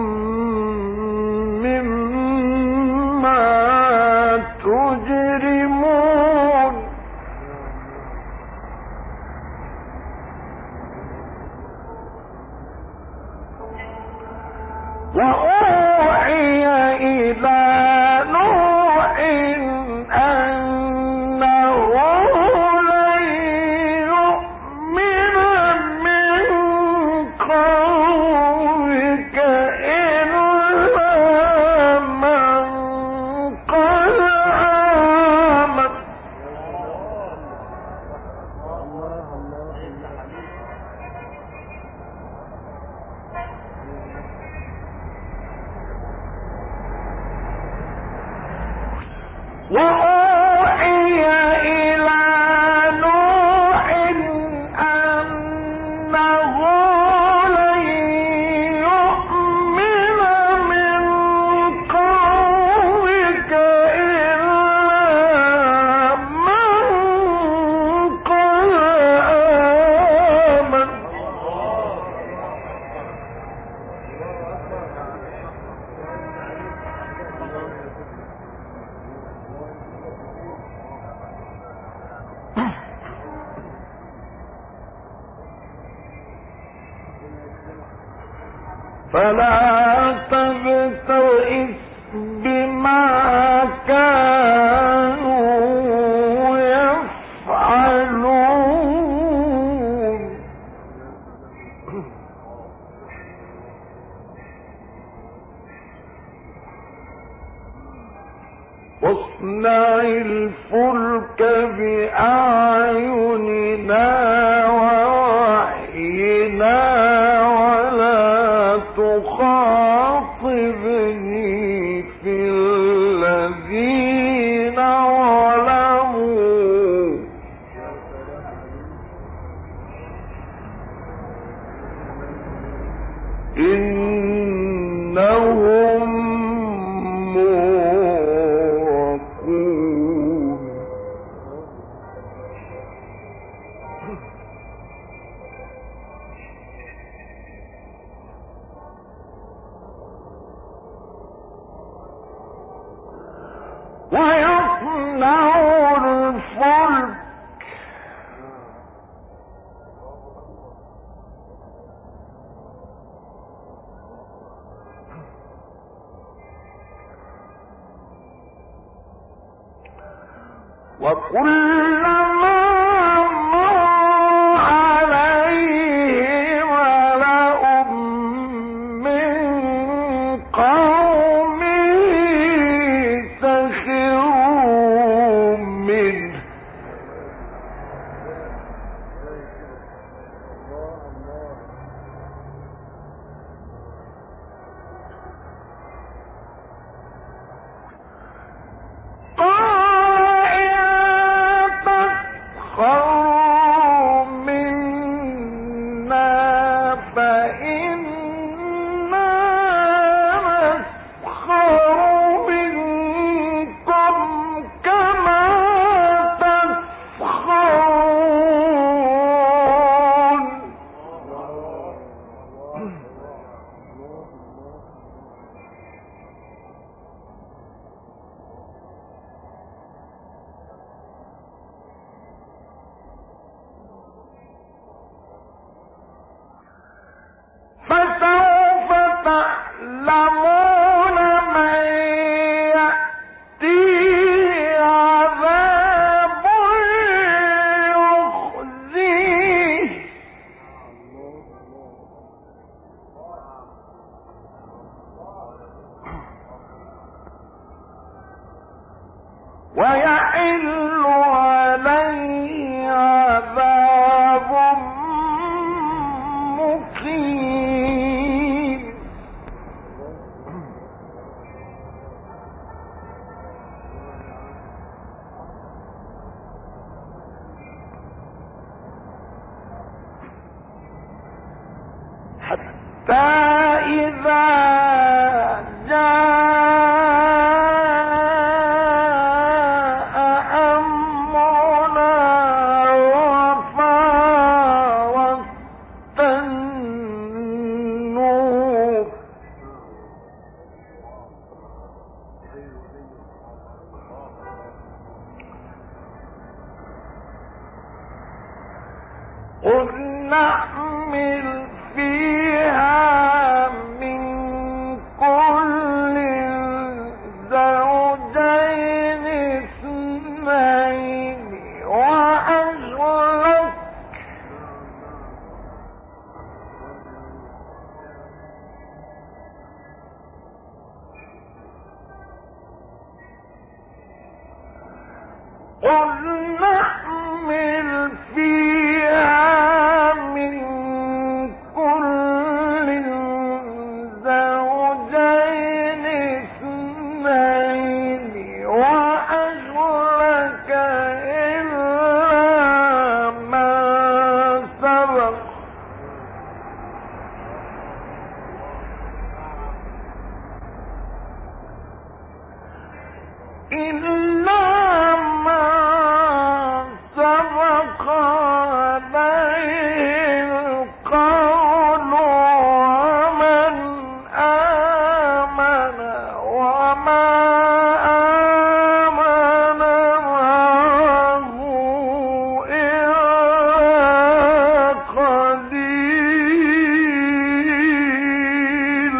مما تجرمون وأوحي إلى نوح أنه لن يؤمن من قومك إلا من قد آمن وأوحي إلى نوح أنه لن يؤمن من قومك إلا من قد آمن فلا تبتئس بما كانوا يفعلون واصنع الفلك بأعيننا ووحينا ولا تخاطبني في الذين ظلموا إنهم مغرقون ويصنع الفلك وكلما مر عليه ملأ من قومه سخروا منه قال إن يحل عليه عذاب مقيم حتى إذا جاء أمرنا وفارت النور قل نحمل فيها من كل زوجين اثنين وأهلك قل نحمل فيها من كل زوجين اثنين وأهلك إلا ما سبق عليه القول ومن آمن وما آمن معه إلا قليل